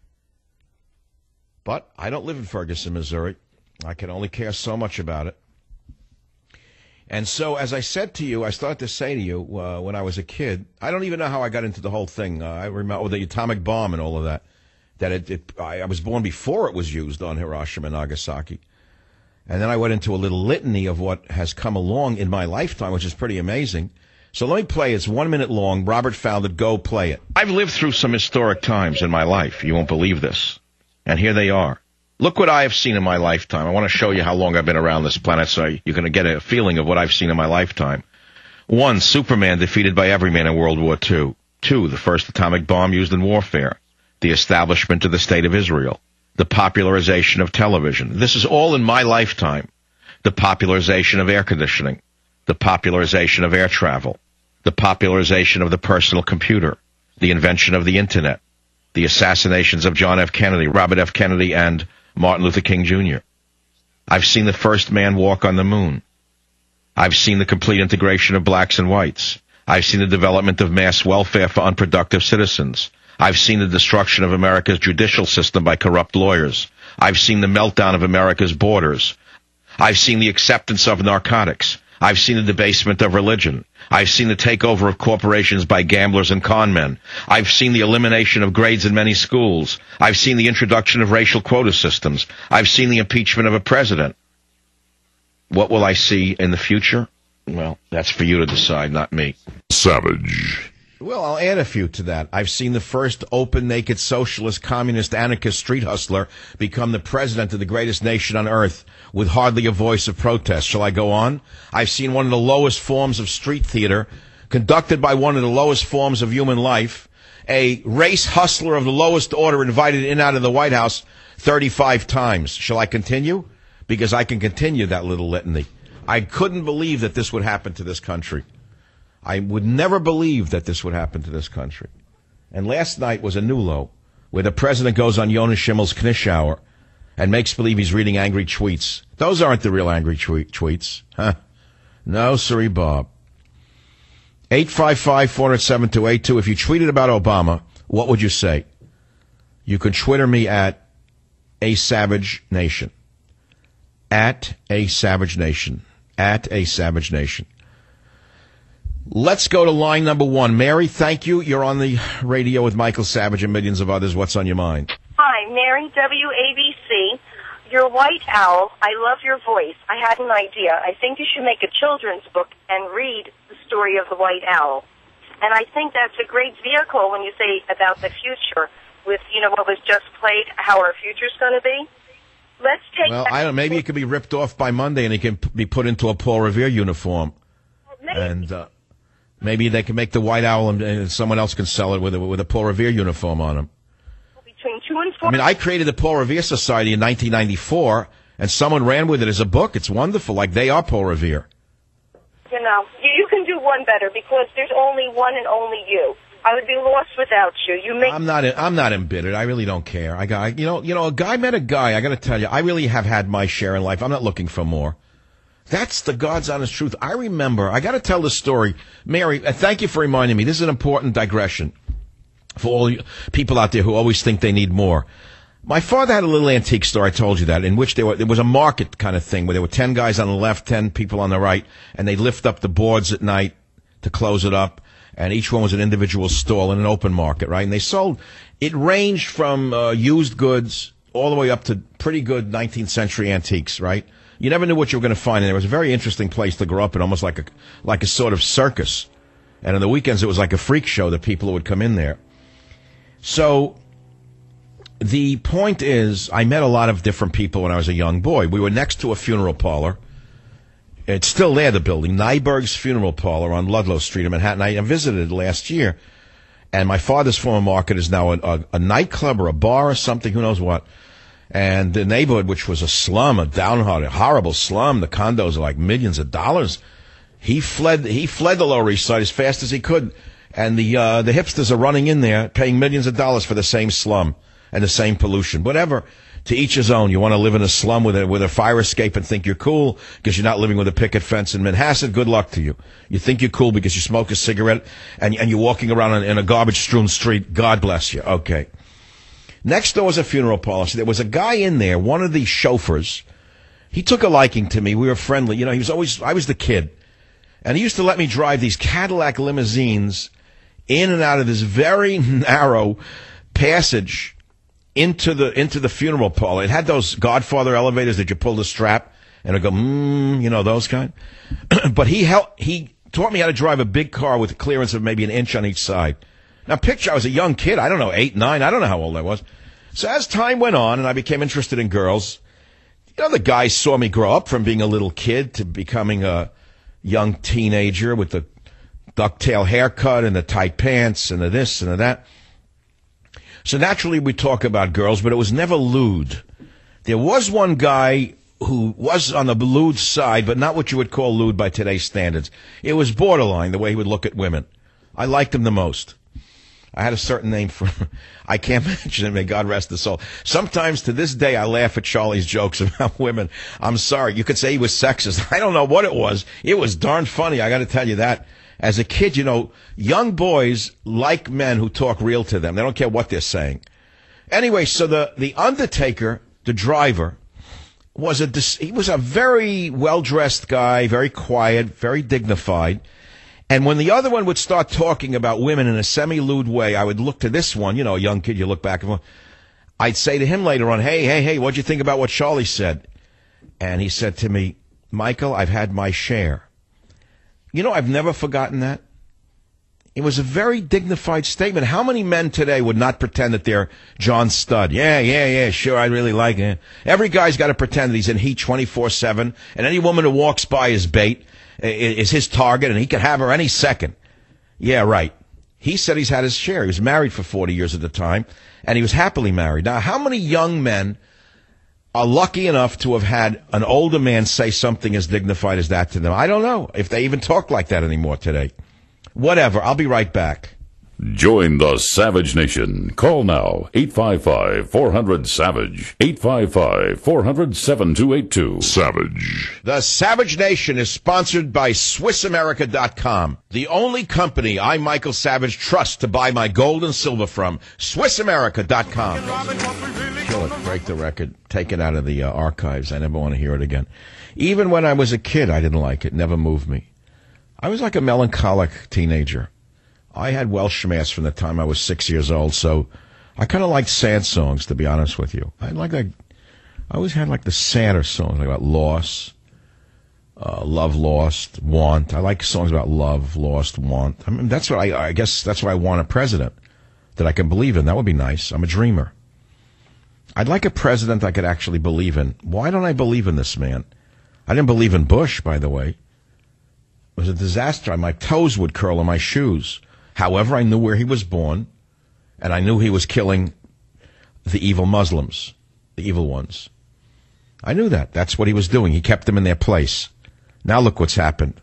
But I don't live in Ferguson, Missouri. I can only care so much about it. And so, as I said to you, I started to say to you uh, when I was a kid, I don't even know how I got into the whole thing. Uh, I remember oh, the atomic bomb and all of that. That it, it I, I was born before it was used on Hiroshima and Nagasaki. And then I went into a little litany of what has come along in my lifetime, which is pretty amazing. So let me play. It's one minute long. Robert found it. Go play it. I've lived through some historic times in my life. You won't believe this. And here they are. Look what I have seen in my lifetime. I want to show you how long I've been around this planet so you're going to get a feeling of what I've seen in my lifetime. One, Superman defeated by everyman in World War Two. Two, the first atomic bomb used in warfare. The establishment of the State of Israel. The popularization of television. This is all in my lifetime. The popularization of air conditioning. The popularization of air travel. The popularization of the personal computer. The invention of the Internet. The assassinations of John F. Kennedy, Robert F. Kennedy, and Martin Luther King Junior I've seen the first man walk on the moon. I've seen the complete integration of blacks and whites. I've seen the development of mass welfare for unproductive citizens. I've seen the destruction of America's judicial system by corrupt lawyers. I've seen the meltdown of America's borders. I've seen the acceptance of narcotics. I've seen the debasement of religion. I've seen the takeover of corporations by gamblers and con men. I've seen the elimination of grades in many schools. I've seen the introduction of racial quota systems. I've seen the impeachment of a president. What will I see in the future? Well, that's for you to decide, not me. Savage. Well, I'll add a few to that. I've seen the first open, naked, socialist, communist, anarchist street hustler become the president of the greatest nation on earth with hardly a voice of protest. Shall I go on? I've seen one of the lowest forms of street theater conducted by one of the lowest forms of human life, a race hustler of the lowest order invited in and out of the White House thirty-five times. Shall I continue? Because I can continue that little litany. I couldn't believe that this would happen to this country. I would never believe that this would happen to this country. And last night was a new low, where the president goes on Jonas Schimmel's Knish and makes believe he's reading angry tweets. Those aren't the real angry tweet, tweets. Huh? No, sirree, Bob. eight five five, four zero seven, two eight two. If you tweeted about Obama, what would you say? You can Twitter me at A Savage Nation. At A Savage Nation. At A Savage Nation. Let's go to line number one. Mary, thank you. You're on the radio with Michael Savage and millions of others. What's on your mind? Hi, Mary, W A B C. You're White Owl. I love your voice. I had an idea. I think you should make a children's book and read the story of the White Owl. And I think that's a great vehicle when you say about the future with, you know, what was just played, how our future's going to be. Let's take Well, that I don't know. Maybe it could be ripped off by Monday and it can be put into a Paul Revere uniform. Maybe. And uh, maybe they can make the White Owl and, and someone else can sell it with a, with a Paul Revere uniform on them. Between two and four. I mean, I created the Paul Revere Society in nineteen ninety-four, and someone ran with it as a book. It's wonderful. Like, they are Paul Revere. You know, you, you can do one better because there's only one and only you. I would be lost without you. You make. I'm not. I'm not embittered. I really don't care. I got. You know. You know. A guy met a guy. I got to tell you. I really have had my share in life. I'm not looking for more. That's the God's honest truth. I remember. I got to tell this story, Mary. Uh, thank you for reminding me. This is an important digression for all you people out there who always think they need more. My father had a little antique store. I told you that, in which there were there was a market kind of thing where there were ten guys on the left, ten people on the right, and they lift up the boards at night to close it up. And each one was an individual stall in an open market, right? And they sold, it ranged from uh, used goods all the way up to pretty good nineteenth century antiques, right? You never knew what you were going to find. And it was a very interesting place to grow up in, almost like a, like a sort of circus. And on the weekends, it was like a freak show, the people who would come in there. So the point is, I met a lot of different people when I was a young boy. We were next to a funeral parlor. It's still there, the building, Nyberg's Funeral Parlor on Ludlow Street in Manhattan. I visited it last year, and my father's former market is now a, a, a nightclub or a bar or something, who knows what. And the neighborhood, which was a slum, a downhearted, horrible slum, the condos are like millions of dollars. He fled. He fled the Lower East Side as fast as he could, and the uh, the hipsters are running in there, paying millions of dollars for the same slum and the same pollution. Whatever. To each his own. You want to live in a slum with a with a fire escape and think you're cool because you're not living with a picket fence in Manhasset? Good luck to you. You think you're cool because you smoke a cigarette and and you're walking around in, in a garbage-strewn street? God bless you. Okay. Next door was a funeral parlor. So there was a guy in there, one of the chauffeurs. He took a liking to me. We were friendly. You know, he was always, I was the kid. And he used to let me drive these Cadillac limousines in and out of this very narrow passage into the into the funeral parlor. It had those Godfather elevators that you pull the strap and it'd go, mmm, you know, those kind. But he helped, he taught me how to drive a big car with a clearance of maybe an inch on each side. Now, picture, I was a young kid. I don't know, eight, nine. I don't know how old I was. So as time went on and I became interested in girls, you know, the guys saw me grow up from being a little kid to becoming a young teenager with the ducktail haircut and the tight pants and the this and the that. So naturally we talk about girls, but it was never lewd. There was one guy who was on the lewd side, but not what you would call lewd by today's standards. It was borderline, the way he would look at women. I liked him the most. I had a certain name for him. I can't mention it, may God rest his soul. Sometimes to this day I laugh at Charlie's jokes about women. I'm sorry, you could say he was sexist. I don't know what it was. It was darn funny, I got to tell you that. As a kid, you know, young boys like men who talk real to them. They don't care what they're saying. Anyway, so the, the Undertaker, the driver, was a he was a very well-dressed guy, very quiet, very dignified. And when the other one would start talking about women in a semi-lewd way, I would look to this one, you know, a young kid, you look back at him. I'd say to him later on, hey, hey, hey, what'd you think about what Charlie said? And he said to me, Michael, I've had my share. You know, I've never forgotten that. It was a very dignified statement. How many men today would not pretend that they're John Studd? Yeah, yeah, yeah, sure, I really like it. Every guy's got to pretend that he's in heat twenty-four seven, and any woman who walks by is bait, is his target, and he could have her any second. Yeah, right. He said he's had his share. He was married for forty years at the time, and he was happily married. Now, how many young men are lucky enough to have had an older man say something as dignified as that to them? I don't know if they even talk like that anymore today. Whatever. I'll be right back. Join the Savage Nation. Call now, eight five five, four hundred, SAVAGE, eight five five, four hundred, seven two eight two. Savage. The Savage Nation is sponsored by Swiss America dot com, the only company I, Michael Savage, trust to buy my gold and silver from. Swiss America dot com. Kill it, break the record, take it out of the uh, archives. I never want to hear it again. Even when I was a kid, I didn't like it. Never moved me. I was like a melancholic teenager. I had Welsh Mass from the time I was six years old, so I kind of liked sad songs, to be honest with you. I like like I always had like the sadder songs, like about loss, uh, love, lost, want. I like songs about love, lost, want. I mean, that's what I, I guess that's what I want a president that I can believe in. That would be nice. I'm a dreamer. I'd like a president I could actually believe in. Why don't I believe in this man? I didn't believe in Bush, by the way. It was a disaster. My toes would curl in my shoes. However, I knew where he was born, and I knew he was killing the evil Muslims, the evil ones. I knew that. That's what he was doing. He kept them in their place. Now look what's happened.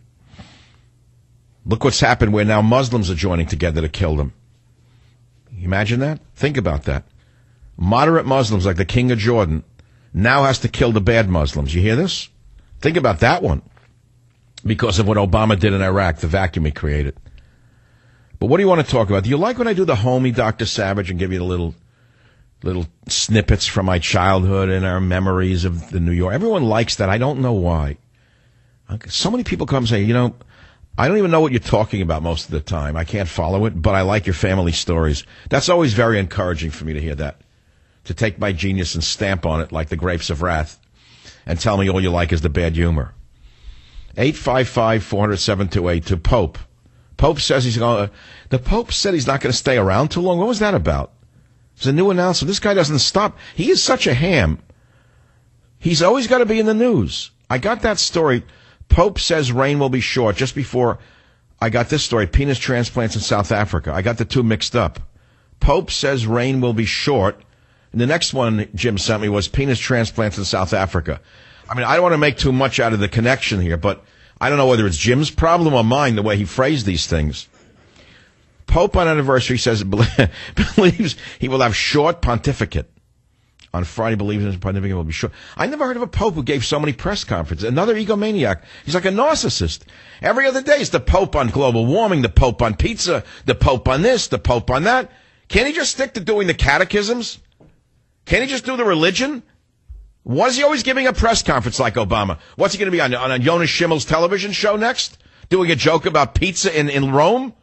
Look what's happened where now Muslims are joining together to kill them. You imagine that? Think about that. Moderate Muslims like the King of Jordan now has to kill the bad Muslims. You hear this? Think about that one. Because of what Obama did in Iraq, the vacuum he created. But what do you want to talk about? Do you like when I do the homie Doctor Savage and give you the little little snippets from my childhood and our memories of the New York? Everyone likes that. I don't know why. So many people come and say, you know, I don't even know what you're talking about most of the time. I can't follow it, but I like your family stories. That's always very encouraging for me to hear that. To take my genius and stamp on it like the grapes of wrath and tell me all you like is the bad humor. eight five five, four hundred, seven two eight two. Pope. Pope says he's going to, the Pope said he's not going to stay around too long. What was that about? It's a new announcement. This guy doesn't stop. He is such a ham. He's always got to be in the news. I got that story. Pope says rain will be short. Just before I got this story, penis transplants in South Africa. I got the two mixed up. Pope says rain will be short. And the next one Jim sent me was penis transplants in South Africa. I mean, I don't want to make too much out of the connection here, but I don't know whether it's Jim's problem or mine, the way he phrased these things. Pope on anniversary says believes he will have short pontificate. On Friday, believes his pontificate will be short. I never heard of a pope who gave so many press conferences. Another egomaniac. He's like a narcissist. Every other day is the pope on global warming, the pope on pizza, the pope on this, the pope on that. Can't he just stick to doing the catechisms? Can't he just do the religion? Why is he always giving a press conference like Obama? What's he going to be on, on Jonas Schimmel's television show next? Doing a joke about pizza in, in Rome?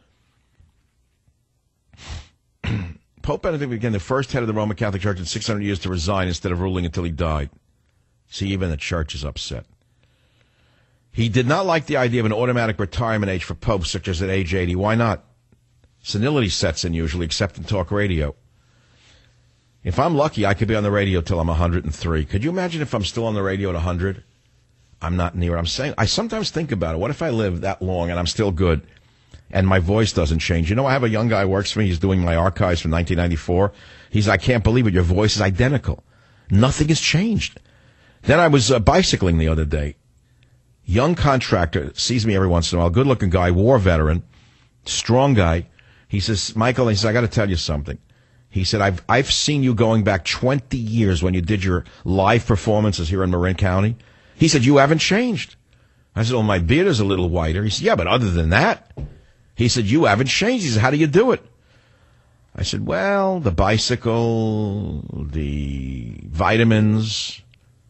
Pope Benedict became the first head of the Roman Catholic Church in six hundred years to resign instead of ruling until he died. See, even the church is upset. He did not like the idea of an automatic retirement age for popes, such as at age eighty. Why not? Senility sets in usually, except in talk radio. If I'm lucky, I could be on the radio till I'm one hundred three. Could you imagine if I'm still on the radio at one hundred? I'm not near it. I'm saying, I sometimes think about it. What if I live that long and I'm still good? and my voice doesn't change. You know, I have a young guy who works for me. He's doing my archives from nineteen ninety-four. He's, I can't believe it. Your voice is identical. Nothing has changed. Then I was uh, bicycling the other day. Young contractor sees me every once in a while. Good-looking guy, war veteran, strong guy. He says, Michael, he says, I got to tell you something. He said, I've I've seen you going back twenty years when you did your live performances here in Marin County. He said, you haven't changed. I said, well, my beard is a little whiter. He said, yeah, but other than that, he said, you haven't changed. He said, how do you do it? I said, well, the bicycle, the vitamins,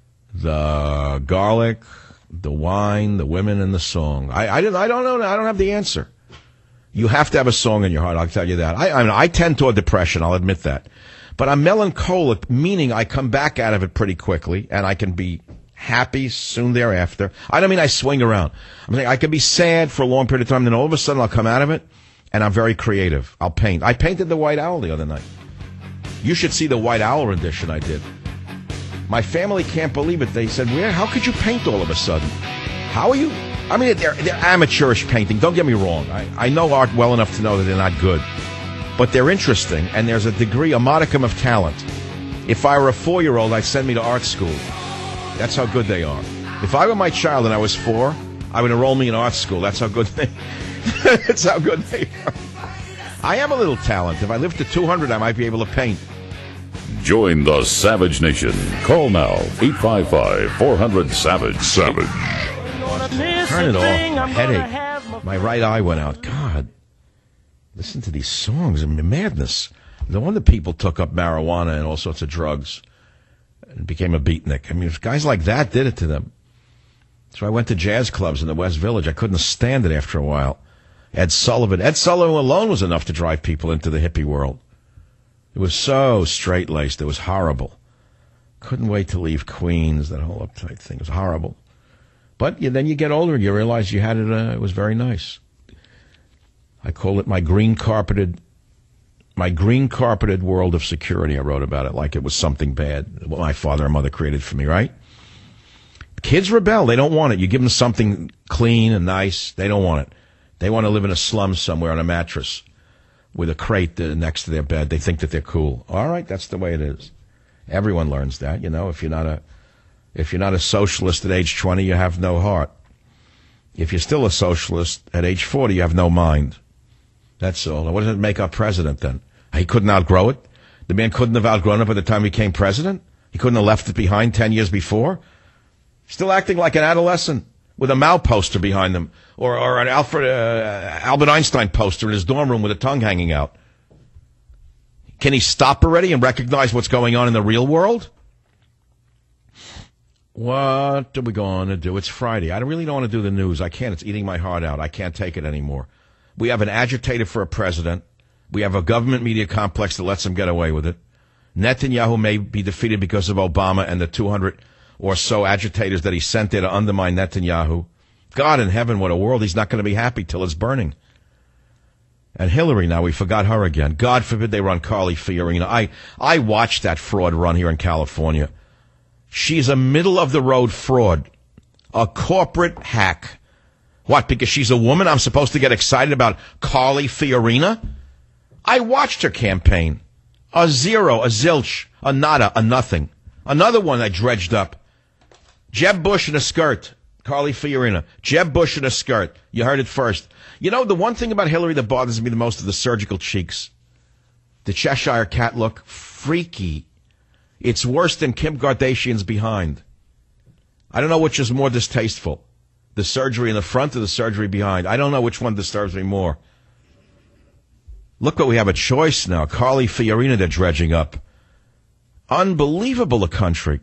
the garlic, the wine, the women, and the song. I, I, didn't, I don't know. I don't have the answer. You have to have a song in your heart, I'll tell you that. I, I, mean, I tend toward depression, I'll admit that. But I'm melancholic, meaning I come back out of it pretty quickly, and I can be happy soon thereafter. I don't mean I swing around. I'm saying I can be sad for a long period of time, then all of a sudden I'll come out of it, and I'm very creative. I'll paint. I painted the White Owl the other night. You should see the White Owl rendition I did. My family can't believe it. They said, "Where? How could you paint all of a sudden? How are you?" I mean, they're, they're amateurish painting. Don't get me wrong. I, I know art well enough to know that they're not good. But they're interesting, and there's a degree, a modicum of talent. If I were a four-year-old, I'd send me to art school. That's how good they are. If I were my child and I was four, I would enroll me in art school. That's how good they That's how good they are. I am a little talented. If I lived to two hundred, I might be able to paint. Join the Savage Nation. Call now, eight five five, four hundred, SAVAGE. SAVAGE. Turn it off. Headache. My right eye went out. God. Listen to these songs. I mean, madness. No wonder people took up marijuana and all sorts of drugs and became a beatnik. I mean, guys like that did it to them. So I went to jazz clubs in the West Village. I couldn't stand it after a while. Ed Sullivan. Ed Sullivan alone was enough to drive people into the hippie world. It was so straight-laced. It was horrible. Couldn't wait to leave Queens, that whole uptight thing. It was horrible. But you, then you get older and you realize you had it, uh, it was very nice. I call it my green carpeted, my green carpeted world of security. I wrote about it like it was something bad, what my father and mother created for me, right? Kids rebel. They don't want it. You give them something clean and nice. They don't want it. They want to live in a slum somewhere on a mattress with a crate next to their bed. They think that they're cool. All right, that's the way it is. Everyone learns that, you know. If you're not a if you're not a socialist at age twenty, you have no heart. If you're still a socialist at age forty, you have no mind. That's all. What does it make our president then? He couldn't outgrow it? The man couldn't have outgrown it by the time he became president? He couldn't have left it behind ten years before? Still acting like an adolescent with a Mao poster behind them, or, or an Alfred uh, Albert Einstein poster in his dorm room with a tongue hanging out. Can he stop already and recognize what's going on in the real world? What are we going to do? It's Friday. I really don't want to do the news. I can't. It's eating my heart out. I can't take it anymore. We have an agitator for a president. We have a government media complex that lets him get away with it. Netanyahu may be defeated because of Obama and the two hundred or so agitators that he sent there to undermine Netanyahu. God in heaven, what a world. He's not going to be happy till it's burning. And Hillary, now we forgot her again. God forbid they run Carly Fiorina. I, I watched that fraud run here in California. She's a middle-of-the-road fraud, a corporate hack. What, because she's a woman, I'm supposed to get excited about Carly Fiorina? I watched her campaign. A zero, a zilch, a nada, a nothing. Another one I dredged up. Jeb Bush in a skirt. Carly Fiorina. Jeb Bush in a skirt. You heard it first. You know, the one thing about Hillary that bothers me the most is the surgical cheeks. The Cheshire cat look. Freaky. It's worse than Kim Kardashian's behind. I don't know which is more distasteful. The surgery in the front or the surgery behind. I don't know which one disturbs me more. Look what we have a choice now. Carly Fiorina they're dredging up. Unbelievable, a country.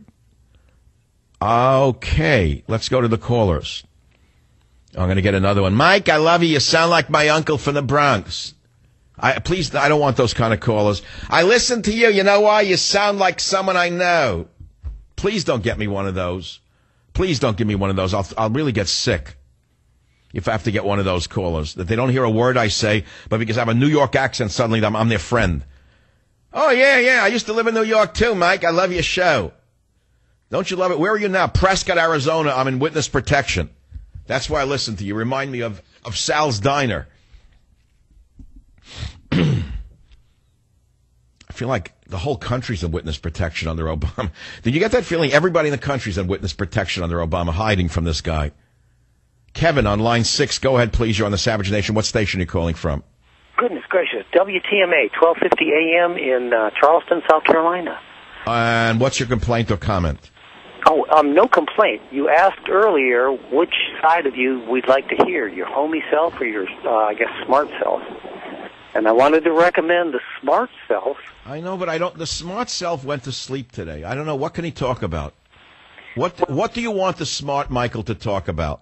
Okay, let's go to the callers. I'm going to get another one. Mike, I love you. You sound like my uncle from the Bronx. I, please, I don't want those kind of callers. I listen to you. You know why? You sound like someone I know. Please don't get me one of those. Please don't give me one of those. I'll, I'll really get sick if I have to get one of those callers. That they don't hear a word I say, but because I have a New York accent, suddenly I'm, I'm their friend. Oh, yeah, yeah. I used to live in New York, too, Mike. I love your show. Don't you love it? Where are you now? Prescott, Arizona. I'm in witness protection. That's why I listen to you. You remind me of, of Sal's Diner. feel like the whole country's in witness protection under Obama. Did you get that feeling? Everybody in the country's in witness protection under Obama, hiding from this guy. Kevin on line six, go ahead, please. You're on the Savage Nation. What station are you calling from? Goodness gracious, W T M A, twelve fifty A M in uh, Charleston, South Carolina. And what's your complaint or comment? Oh, um, no complaint. You asked earlier which side of you we'd like to hear, your homey self or your, uh, I guess, smart self. And I wanted to recommend the smart self. I know, but I don't. The smart self went to sleep today. I don't know. What can he talk about? What What do you want the smart Michael to talk about?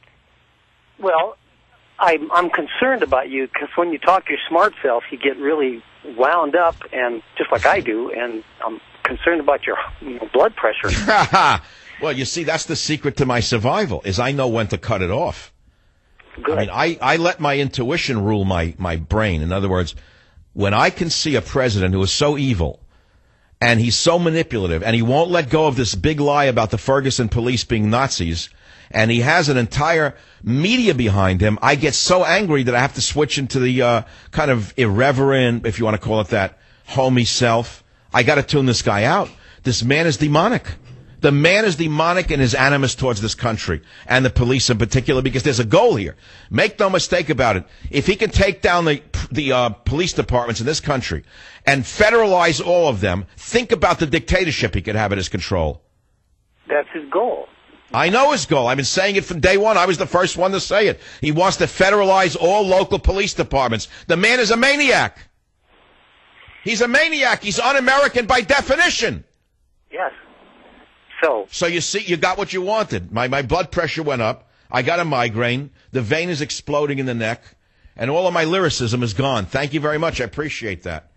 Well, I'm, I'm concerned about you because when you talk to your smart self, you get really wound up, and just like I do, and I'm concerned about your you know, blood pressure. Well, you see, that's the secret to my survival, is I know when to cut it off. Good. I mean, I, I let my intuition rule my, my brain. In other words, when I can see a president who is so evil, and he's so manipulative, and he won't let go of this big lie about the Ferguson police being Nazis, and he has an entire media behind him, I get so angry that I have to switch into the uh, kind of irreverent, if you want to call it that, homey self. I got to tune this guy out. This man is demonic. The man is demonic in his animus towards this country, and the police in particular, because there's a goal here. Make no mistake about it. If he can take down the the uh, police departments in this country and federalize all of them, think about the dictatorship he could have at his control. That's his goal. I know his goal. I've been saying it from day one. I was the first one to say it. He wants to federalize all local police departments. The man is a maniac. He's a maniac. He's un-American by definition. Yes. So, so you see, you got what you wanted. My my blood pressure went up. I got a migraine. The vein is exploding in the neck, and all of my lyricism is gone. Thank you very much. I appreciate that.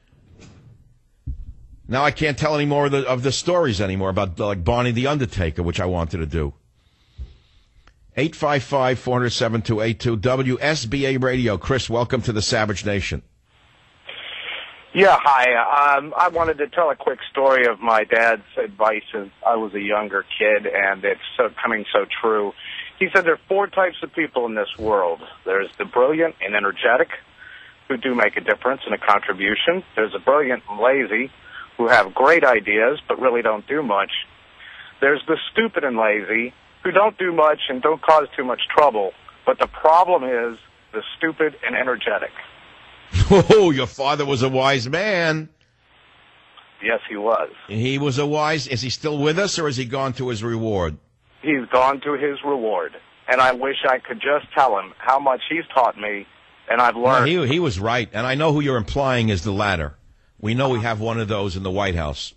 Now I can't tell any more of the of the stories anymore about like Barney the Undertaker, which I wanted to do. eight five five, four zero seven, two eight two W S B A Radio. Chris, welcome to the Savage Nation. Yeah, hi. Um, I wanted to tell a quick story of my dad's advice as I was a younger kid, and it's so, coming so true. He said there are four types of people in this world. There's the brilliant and energetic, who do make a difference and a contribution. There's the brilliant and lazy, who have great ideas but really don't do much. There's the stupid and lazy, who don't do much and don't cause too much trouble. But the problem is the stupid and energetic. Oh, your father was a wise man. Yes, he was. He was a wise... Is he still with us, or has he gone to his reward? He's gone to his reward. And I wish I could just tell him how much he's taught me, and I've learned... No, he, he was right, and I know who you're implying is the latter. We know we have one of those in the White House.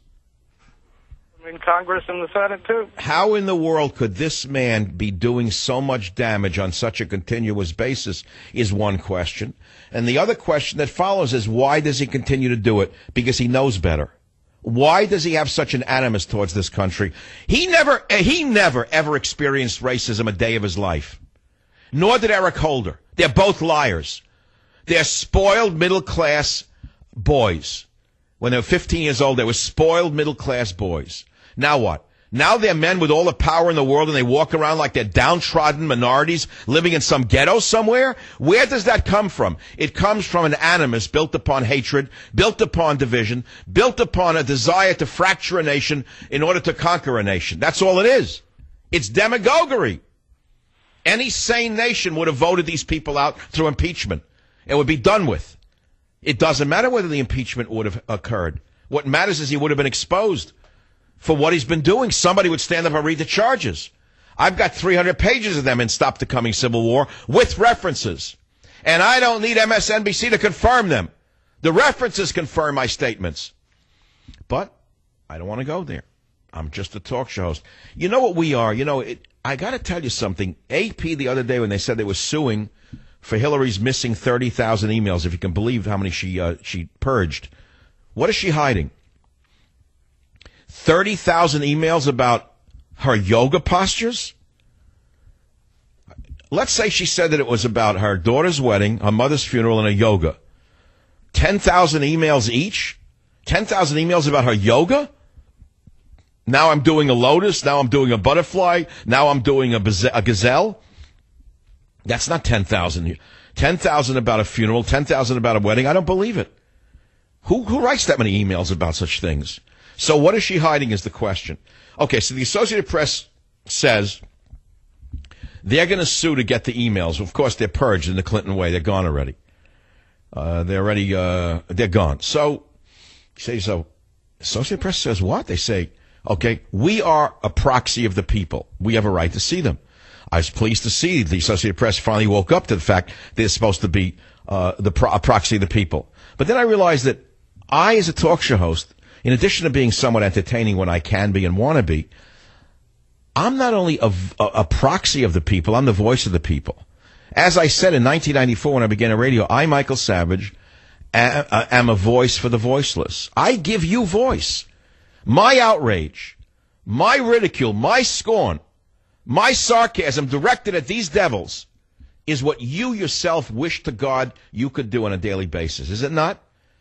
In Congress and the Senate, too. How in the world could this man be doing so much damage on such a continuous basis is one question. And the other question that follows is, why does he continue to do it? Because he knows better. Why does he have such an animus towards this country? He never, he never, ever experienced racism a day of his life. Nor did Eric Holder. They're both liars. They're spoiled middle-class boys. When they were fifteen years old, they were spoiled middle-class boys. Now what? Now they're men with all the power in the world, and they walk around like they're downtrodden minorities living in some ghetto somewhere? Where does that come from? It comes from an animus built upon hatred, built upon division, built upon a desire to fracture a nation in order to conquer a nation. That's all it is. It's demagoguery. Any sane nation would have voted these people out through impeachment. It would be done with. It doesn't matter whether the impeachment would have occurred. What matters is he would have been exposed for what he's been doing. Somebody would stand up and read the charges. I've got three hundred pages of them in Stop the Coming Civil War with references. And I don't need M S N B C to confirm them. The references confirm my statements. But I don't want to go there. I'm just a talk show host. You know what we are? You know, it, I got to tell you something. A P the other day when they said they were suing for Hillary's missing thirty thousand emails, if you can believe how many she uh, she purged. What is she hiding? thirty thousand emails about her yoga postures? Let's say she said that it was about her daughter's wedding, her mother's funeral, and her yoga. ten thousand emails each? ten thousand emails about her yoga? Now I'm doing a lotus. Now I'm doing a butterfly. Now I'm doing a, a gazelle. That's not ten thousand. ten thousand about a funeral, ten thousand about a wedding. I don't believe it. Who, who writes that many emails about such things? So what is she hiding is the question. Okay, so the Associated Press says they're going to sue to get the emails. Of course, they're purged in the Clinton way. They're gone already. Uh, they're already, uh, they're gone. So, you say, so, Associated Press says what? They say, okay, we are a proxy of the people. We have a right to see them. I was pleased to see the Associated Press finally woke up to the fact they're supposed to be uh, the pro- a proxy of the people. But then I realized that I, as a talk show host, in addition to being somewhat entertaining when I can be and want to be, I'm not only a, a, a proxy of the people, I'm the voice of the people. As I said in nineteen ninety-four when I began a radio, I, Michael Savage, am, am a voice for the voiceless. I give you voice. My outrage, my ridicule, my scorn, my sarcasm directed at these devils is what you yourself wish to God you could do on a daily basis. Is it not?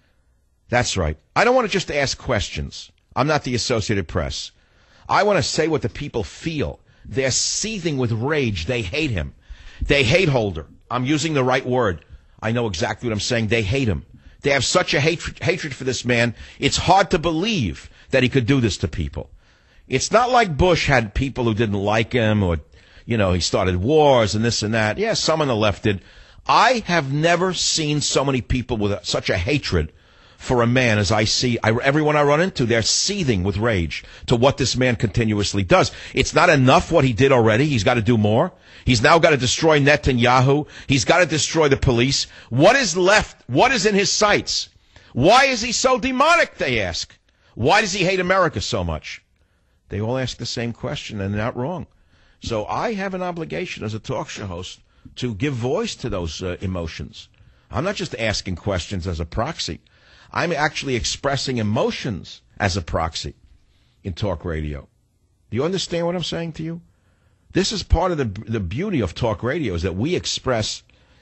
That's right. I don't want to just ask questions. I'm not the Associated Press. I want to say what the people feel. They're seething with rage. They hate him. They hate Holder. I'm using the right word. I know exactly what I'm saying. They hate him. They have such a hatred, hatred for this man, it's hard to believe that he could do this to people. It's not like Bush had people who didn't like him or, you know, he started wars and this and that. Yeah, some on the left did. I have never seen so many people with such a hatred for a man as I see. I, everyone I run into, they're seething with rage to what this man continuously does. It's not enough what he did already. He's got to do more. He's now got to destroy Netanyahu. He's got to destroy the police. What is left? What is in his sights? Why is he so demonic, they ask? Why does he hate America so much? They all ask the same question, and they're not wrong. So I have an obligation as a talk show host to give voice to those uh, emotions. I'm not just asking questions as a proxy. I'm actually expressing emotions as a proxy in talk radio. Do you understand what I'm saying to you? This is part of the the beauty of talk radio is that we express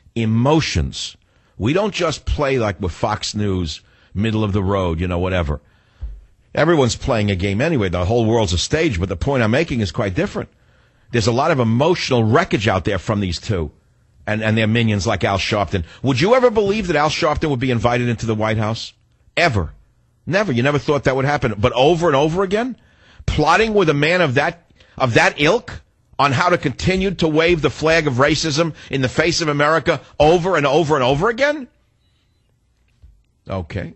emotions. We don't just play like with Fox News, middle of the road, you know, whatever. Everyone's playing a game anyway. The whole world's a stage, but the point I'm making is quite different. There's a lot of emotional wreckage out there from these two and, and their minions like Al Sharpton. Would you ever believe that Al Sharpton would be invited into the White House? Ever. Never. You never thought that would happen. But over and over again, plotting with a man of that of that ilk on how to continue to wave the flag of racism in the face of America over and over and over again? Okay.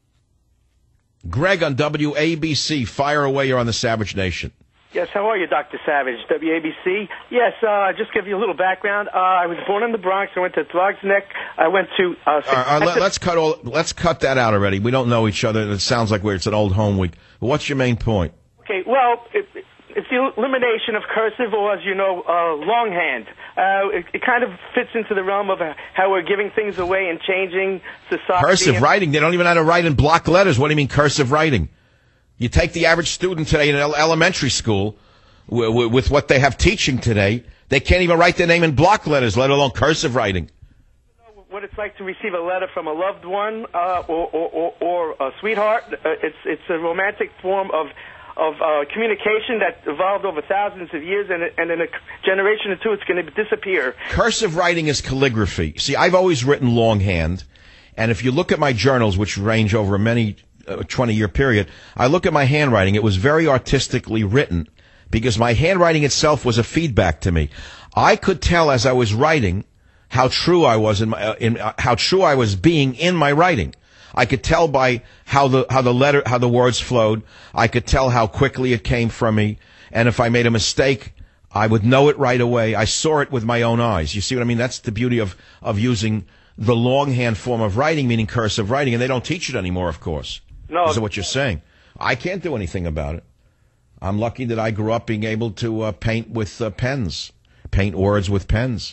Greg on W A B C, fire away, you're on the Savage Nation. Yes, how are you, Doctor Savage? W A B C. Yes, uh, just give you a little background. Uh, I was born in the Bronx. I went to Throgs Neck. I went to. Uh, all right, all right, let, let's cut all. Let's cut that out already. We don't know each other. It sounds like we're it's an old home week. But what's your main point? Okay, well, it, it's the elimination of cursive or, as you know, uh, longhand. Uh, it, it kind of fits into the realm of uh, how we're giving things away and changing society. Cursive and writing? They don't even know how to write in block letters. What do you mean cursive writing? You take the average student today in elementary school w- w- with what they have teaching today, they can't even write their name in block letters, let alone cursive writing. What it's like to receive a letter from a loved one uh, or, or, or, or a sweetheart. Uh, it's it's a romantic form of of uh, communication that evolved over thousands of years, and, and in a generation or two, it's going to disappear. Cursive writing is calligraphy. See, I've always written longhand, and if you look at my journals, which range over a many uh, twenty-year period, I look at my handwriting. It was very artistically written because my handwriting itself was a feedback to me. I could tell as I was writing how true I was in my uh, in uh, how true I was being in my writing. I could tell by how the how the letter how the words flowed. I could tell how quickly it came from me, and if I made a mistake, I would know it right away. I saw it with my own eyes. You see what I mean? That's the beauty of of using the longhand form of writing, meaning cursive writing, and they don't teach it anymore, of course. No, is what you're saying. I can't do anything about it. I'm lucky that I grew up being able to uh, paint with uh, pens, paint words with pens.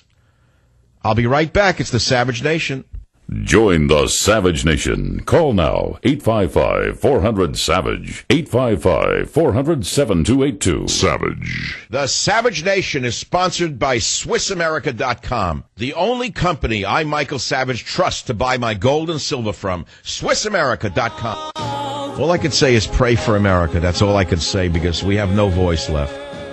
I'll be right back. It's the Savage Nation. Join the Savage Nation. Call now, eight five five, four hundred, SAVAGE, eight five five, four hundred, seven two eight two. Savage. The Savage Nation is sponsored by Swiss America dot com, the only company I, Michael Savage, trust to buy my gold and silver from. Swiss America dot com. All I can say is pray for America. That's all I can say because we have no voice left.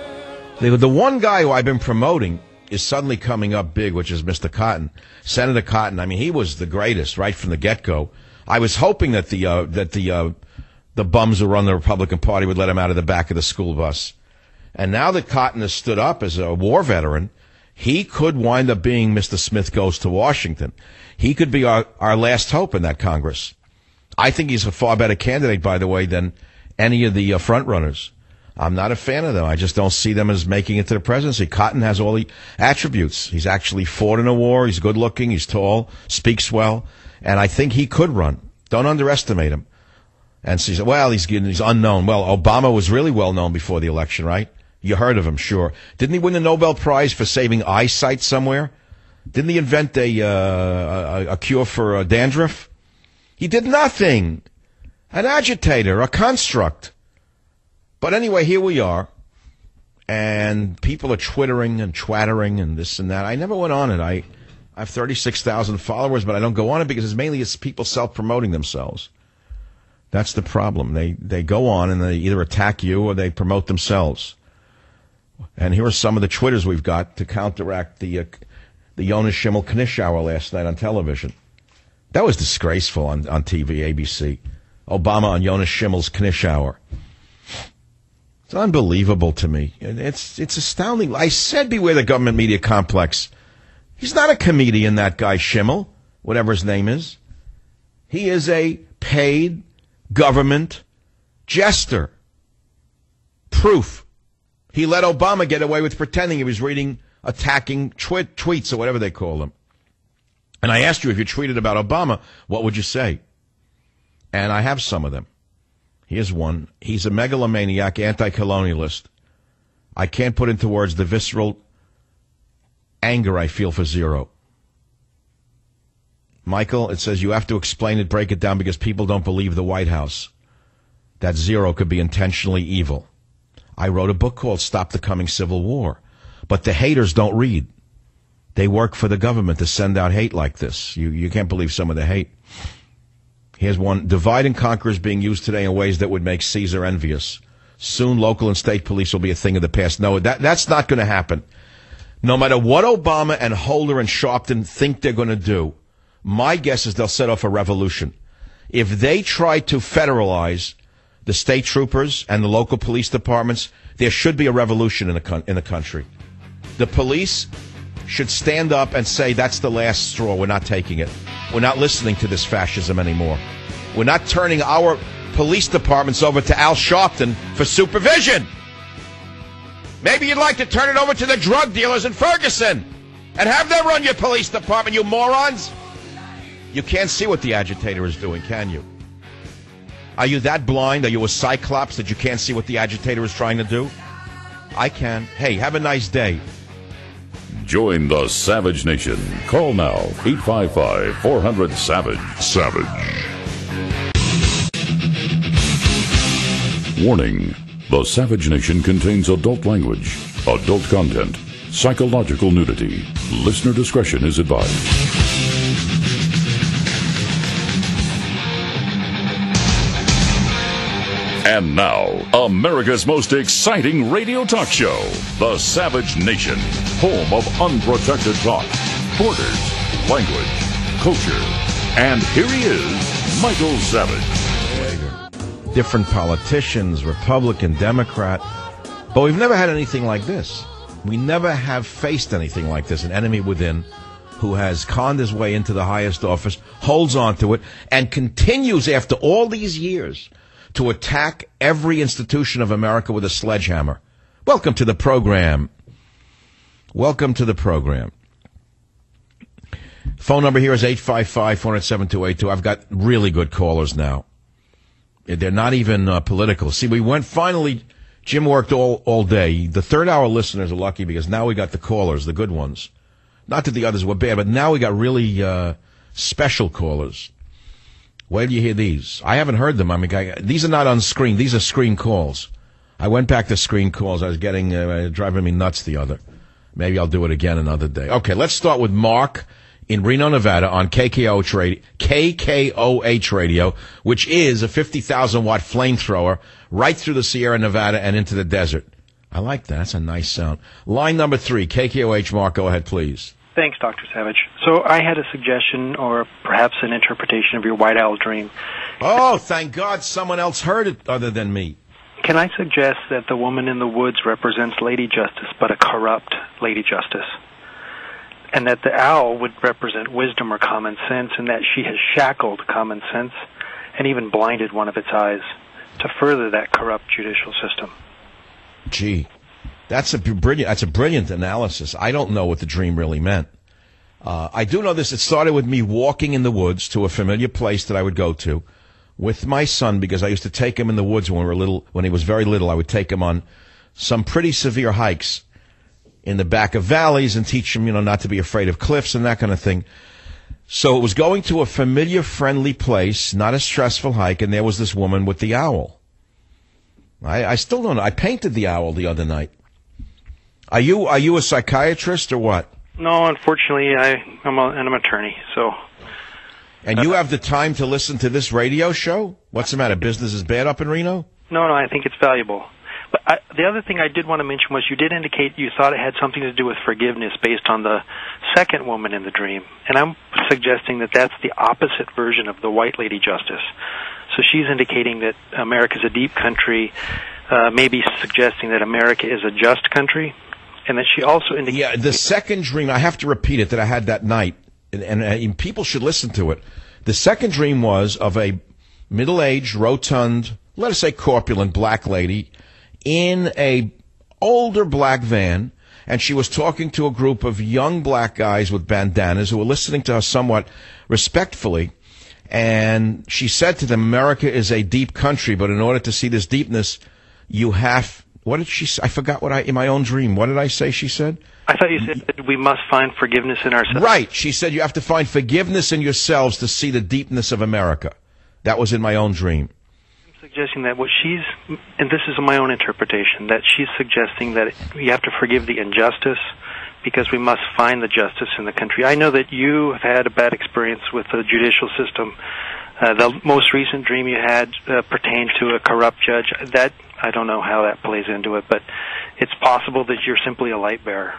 The, the one guy who I've been promoting is suddenly coming up big, which is Mister Cotton. Senator Cotton, I mean, he was the greatest right from the get-go. I was hoping that the uh, that the uh, the bums who run the Republican Party would let him out of the back of the school bus. And now that Cotton has stood up as a war veteran, he could wind up being Mister Smith Goes to Washington. He could be our, our last hope in that Congress. I think he's a far better candidate, by the way, than any of the uh, front runners. I'm not a fan of them. I just don't see them as making it to the presidency. Cotton has all the attributes. He's actually fought in a war. He's good looking. He's tall, speaks well. And I think he could run. Don't underestimate him. And so he said, well, he's, he's unknown. Well, Obama was really well known before the election, right? You heard of him, sure. Didn't he win the Nobel Prize for saving eyesight somewhere? Didn't he invent a, uh, a, a cure for uh, dandruff? He did nothing. An agitator, a construct. But anyway, here we are, and people are twittering and twattering and this and that. I never went on it. I, I have thirty-six thousand followers, but I don't go on it because it's mainly it's people self-promoting themselves. That's the problem. They they go on and they either attack you or they promote themselves. And here are some of the Twitters we've got to counteract the uh, the Jonas Schimmel Knish Hour last night on television. That was disgraceful on, on T V, A B C. Obama on Jonas Schimmel's Knish Hour. It's unbelievable to me. It's it's astounding. I said beware the government media complex. He's not a comedian, that guy Schimmel, whatever his name is. He is a paid government jester. Proof. He let Obama get away with pretending he was reading attacking twi- tweets or whatever they call them. And I asked you if you tweeted about Obama, what would you say? And I have some of them. Here's one. He's a megalomaniac, anti-colonialist. I can't put into words the visceral anger I feel for Zero. Michael, it says you have to explain it, break it down, because people don't believe the White House. That Zero could be intentionally evil. I wrote a book called Stop the Coming Civil War. But the haters don't read. They work for the government to send out hate like this. You, you can't believe some of the hate. Here's one. Divide and conquer is being used today in ways that would make Caesar envious. Soon local and state police will be a thing of the past. No, that, that's not going to happen. No matter what Obama and Holder and Sharpton think they're going to do, my guess is they'll set off a revolution. If they try to federalize the state troopers and the local police departments, there should be a revolution in the, con- in the country. The police should stand up and say, that's the last straw. We're not taking it. We're not listening to this fascism anymore. We're not turning our police departments over to Al Sharpton for supervision. Maybe you'd like to turn it over to the drug dealers in Ferguson and have them run your police department, you morons. You can't see what the agitator is doing, can you? Are you that blind? Are you a cyclops that you can't see what the agitator is trying to do? I can. Hey, have a nice day. Join the Savage Nation. Call now, eight five five, four hundred, SAVAGE. Savage. Warning. The Savage Nation contains adult language, adult content, psychological nudity. Listener discretion is advised. And now, America's most exciting radio talk show, The Savage Nation, home of unprotected talk, borders, language, culture. And here he is, Michael Savage. Different politicians, Republican, Democrat, but we've never had anything like this. We never have faced anything like this, an enemy within who has conned his way into the highest office, holds on to it, and continues after all these years to attack every institution of America with a sledgehammer. Welcome to the program. Welcome to the program. Phone number here is eight five five, four zero seven, two eight two. I've got really good callers now. They're not even uh, political. See, we went finally, Jim worked all, all day. The third hour listeners are lucky because now we got the callers, the good ones. Not that the others were bad, but now we got really uh, special callers. Where do you hear these? I haven't heard them. I mean, I, these are not on screen. These are screen calls. I went back to screen calls. I was getting uh, driving me nuts the other. Maybe I'll do it again another day. Okay, let's start with Mark in Reno, Nevada on K K O H radio, K K O H radio, which is a fifty thousand watt flamethrower right through the Sierra Nevada and into the desert. I like that. That's a nice sound. Line number three, K K O H. Mark, go ahead, please. Thanks, Doctor Savage. So I had a suggestion or perhaps an interpretation of your White Owl dream. Oh, thank God someone else heard it other than me. Can I suggest that the woman in the woods represents Lady Justice, but a corrupt Lady Justice? And that the owl would represent wisdom or common sense, and that she has shackled common sense and even blinded one of its eyes to further that corrupt judicial system. Gee, that's a brilliant, that's a brilliant analysis. I don't know what the dream really meant. Uh, I do know this. It started with me walking in the woods to a familiar place that I would go to with my son, because I used to take him in the woods when we were little. When he was very little, I would take him on some pretty severe hikes in the back of valleys and teach him, you know, not to be afraid of cliffs and that kind of thing. So it was going to a familiar, friendly place, not a stressful hike, and there was this woman with the owl. I, I still don't know. I painted the owl the other night. Are you are you a psychiatrist or what? No, unfortunately, I, I'm, a, I'm an attorney, so... And you have the time to listen to this radio show? What's the matter? Business is bad up in Reno? No, no, I think it's valuable. But I, the other thing I did want to mention was you did indicate you thought it had something to do with forgiveness based on the second woman in the dream. And I'm suggesting that that's the opposite version of the White Lady Justice. So she's indicating that America's a deep country, uh, maybe suggesting that America is a just country, and that she also indicates... Yeah, the second dream, I have to repeat it, that I had that night, and, and, and people should listen to it. The second dream was of a middle-aged, rotund, let us say corpulent black lady in a older black van, and she was talking to a group of young black guys with bandanas who were listening to her somewhat respectfully, and she said to them, America is a deep country, but in order to see this deepness, you have... What did she say? I forgot what I, in my own dream, what did I say she said? I thought you said that we must find forgiveness in ourselves. Right. She said you have to find forgiveness in yourselves to see the deepness of America. That was in my own dream. I'm suggesting that what she's, and this is my own interpretation, that she's suggesting that you have to forgive the injustice because we must find the justice in the country. I know that you have had a bad experience with the judicial system. Uh, the most recent dream you had uh, pertained to a corrupt judge. That I don't know how that plays into it, but it's possible that you're simply a light bearer.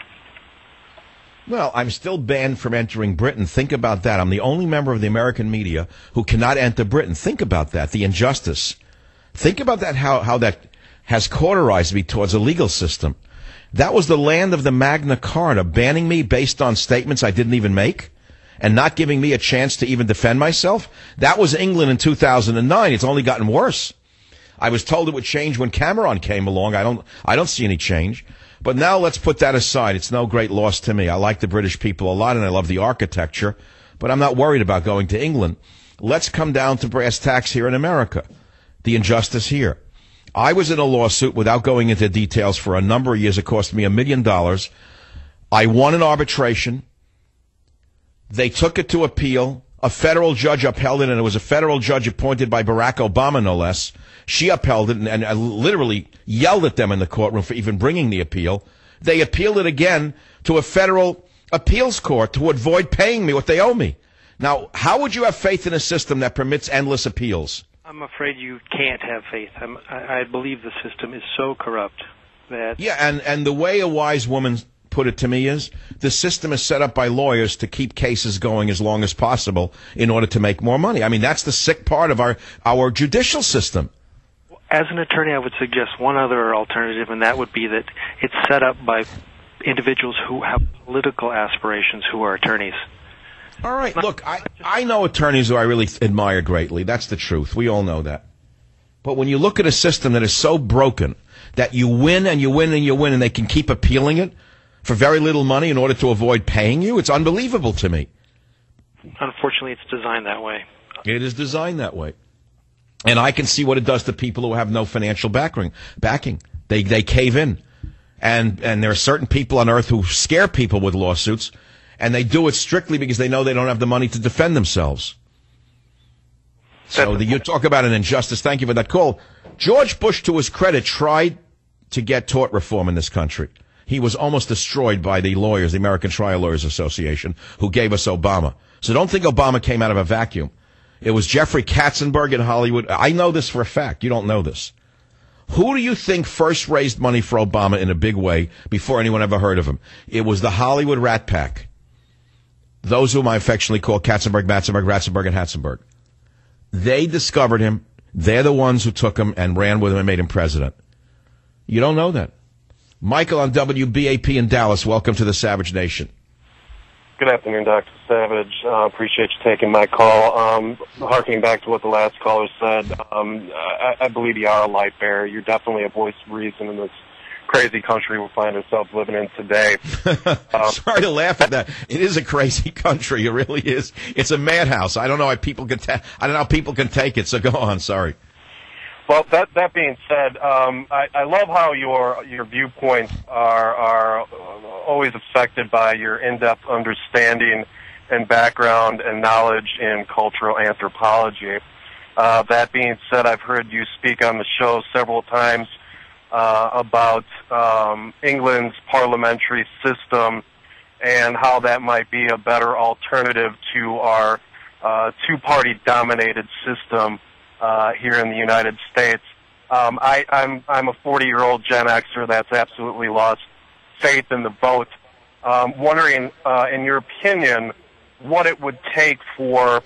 Well, I'm still banned from entering Britain. Think about that. I'm the only member of the American media who cannot enter Britain. Think about that, the injustice. Think about that, how, how that has cauterized me towards a legal system. That was the land of the Magna Carta, banning me based on statements I didn't even make and not giving me a chance to even defend myself. That was England in two thousand nine. It's only gotten worse. I was told it would change when Cameron came along. I don't, I don't see any change. But now let's put that aside. It's no great loss to me. I like the British people a lot, and I love the architecture, but I'm not worried about going to England. Let's come down to brass tacks here in America, the injustice here. I was in a lawsuit without going into details for a number of years. It cost me a million dollars. I won an arbitration. They took it to appeal. A federal judge upheld it, and it was a federal judge appointed by Barack Obama, no less. She upheld it, and, and I literally yelled at them in the courtroom for even bringing the appeal. They appealed it again to a federal appeals court to avoid paying me what they owe me. Now, how would you have faith in a system that permits endless appeals? I'm afraid you can't have faith. I'm, I, I believe the system is so corrupt that... Yeah, and, and the way a wise woman put it to me is, the system is set up by lawyers to keep cases going as long as possible in order to make more money. I mean, that's the sick part of our, our judicial system. As an attorney, I would suggest one other alternative, and that would be that it's set up by individuals who have political aspirations who are attorneys. All right, look, I, I know attorneys who I really admire greatly. That's the truth. We all know that. But when you look at a system that is so broken that you win and you win and you win and they can keep appealing it for very little money in order to avoid paying you, it's unbelievable to me. Unfortunately, it's designed that way. It is designed that way. And I can see what it does to people who have no financial backing. Backing. They they cave in. And and there are certain people on earth who scare people with lawsuits, and they do it strictly because they know they don't have the money to defend themselves. So the, you talk about an injustice. Thank you for that call. George Bush, to his credit, tried to get tort reform in this country. He was almost destroyed by the lawyers, the American Trial Lawyers Association, who gave us Obama. So don't think Obama came out of a vacuum. It was Jeffrey Katzenberg in Hollywood. I know this for a fact. You don't know this. Who do you think first raised money for Obama in a big way before anyone ever heard of him? It was the Hollywood Rat Pack. those whom I affectionately call Katzenberg, Matzenberg, Ratzenberg, and Hatzenberg. They discovered him. They're the ones who took him and ran with him and made him president. You don't know that. Michael on W B A P in Dallas, welcome to the Savage Nation. Good afternoon, Doctor Savage. Uh, appreciate you taking my call. Um, harkening back to what the last caller said, um, I, I believe you are a light bearer. You're definitely a voice of reason in this crazy country we find ourselves living in today. Um, Sorry to laugh at that. It is a crazy country. It really is. It's a madhouse. I don't know how people can. Ta- I don't know how people can take it. So go on. Sorry. Well, that that being said, um, I, I love how your your viewpoints are are always affected by your in-depth understanding and background and knowledge in cultural anthropology. Uh, that being said, I've heard you speak on the show several times uh, about um, England's parliamentary system and how that might be a better alternative to our uh, two-party dominated system Uh, here in the United States. Um, I, I'm I'm a forty-year-old Gen Xer that's absolutely lost faith in the vote. Um, wondering, uh, in your opinion, what it would take for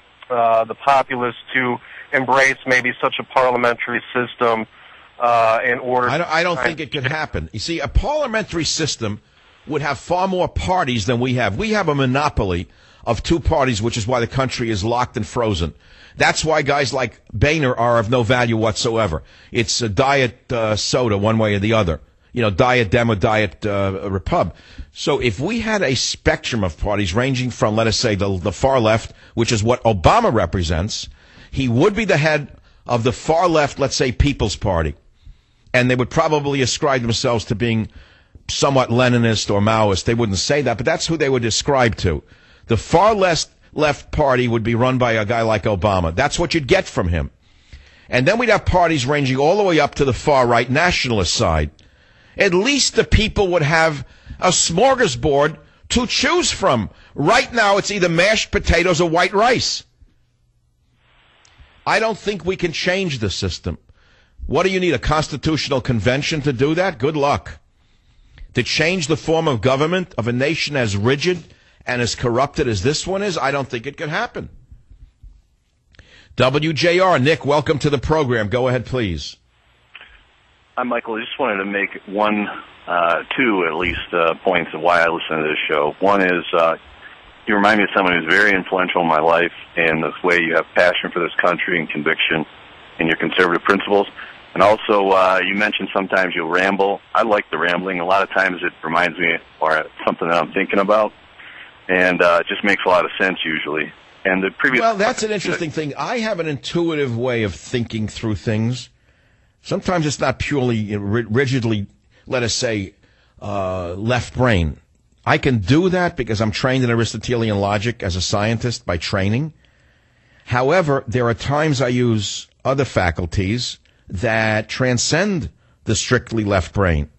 uh, the populace to embrace maybe such a parliamentary system uh, in order. I don't, I don't think it could happen. You see, a parliamentary system would have far more parties than we have. We have a monopoly of two parties, which is why the country is locked and frozen. That's why guys like Boehner are of no value whatsoever. It's a diet uh, soda one way or the other. You know, diet Dem or diet uh, Repub. So if we had a spectrum of parties ranging from, let us say, the, the far left, which is what Obama represents, he would be the head of the far left, let's say, People's Party. And they would probably ascribe themselves to being somewhat Leninist or Maoist. They wouldn't say that, but that's who they would ascribe to. The far left left party would be run by a guy like Obama. That's what you'd get from him. And then we'd have parties ranging all the way up to the far right nationalist side. At least the people would have a smorgasbord to choose from. Right now, it's either mashed potatoes or white rice. I don't think we can change the system. What do you need, a constitutional convention to do that? Good luck. To change the form of government of a nation as rigid and as corrupted as this one is, I don't think it could happen. W J R, Nick, welcome to the program. Go ahead, please. Hi, Michael. I just wanted to make one, uh, two at least, uh, points of why I listen to this show. One is uh, you remind me of someone who's very influential in my life in this way you have passion for this country and conviction in your conservative principles. And also, uh, you mentioned sometimes you'll ramble. I like the rambling. A lot of times it reminds me or something that I'm thinking about. And uh, it just makes a lot of sense usually. And the previous well, that's an interesting thing. I have an intuitive way of thinking through things. Sometimes it's not purely rigidly, let us say, uh, left brain. I can do that because I'm trained in Aristotelian logic as a scientist by training. However, there are times I use other faculties that transcend the strictly left brain.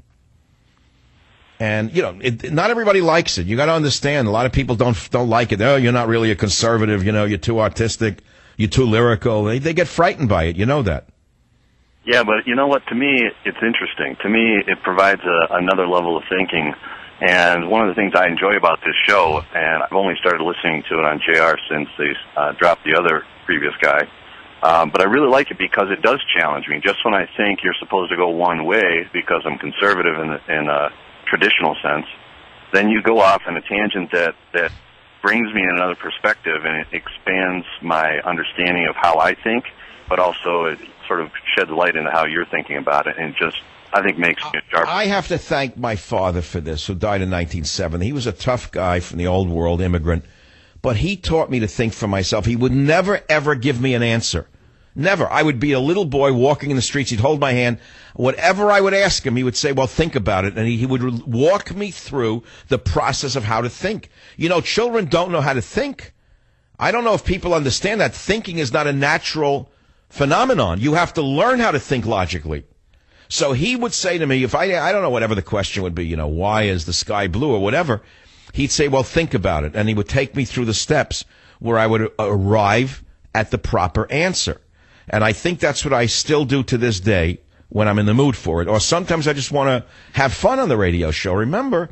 And, you know, it, not everybody likes it. You got to understand, a lot of people don't don't like it. Oh, you're not really a conservative. You know, you're too artistic. You're too lyrical. They, they get frightened by it. You know that. Yeah, but you know what? To me, it's interesting. To me, it provides a, another level of thinking. And one of the things I enjoy about this show, and I've only started listening to it on J R since they uh, dropped the other previous guy, um, but I really like it because it does challenge me. Just when I think you're supposed to go one way because I'm conservative in, the, in a traditional sense, then you go off on a tangent that, that brings me in another perspective, and it expands my understanding of how I think, but also it sort of sheds light into how you're thinking about it, and just, I think, makes me sharper. I have to thank my father for this, who died in nineteen seventy. He was a tough guy from the old world, immigrant, but he taught me to think for myself. He would never, ever give me an answer. Never. I would be a little boy walking in the streets. He'd hold my hand. Whatever I would ask him, he would say, well, think about it. And he, he would walk me through the process of how to think. You know, children don't know how to think. I don't know if people understand that. Thinking is not a natural phenomenon. You have to learn how to think logically. So he would say to me, if I, I don't know, whatever the question would be, you know, why is the sky blue or whatever, he'd say, well, think about it. And he would take me through the steps where I would arrive at the proper answer. And I think that's what I still do to this day when I'm in the mood for it. Or sometimes I just want to have fun on the radio show. Remember,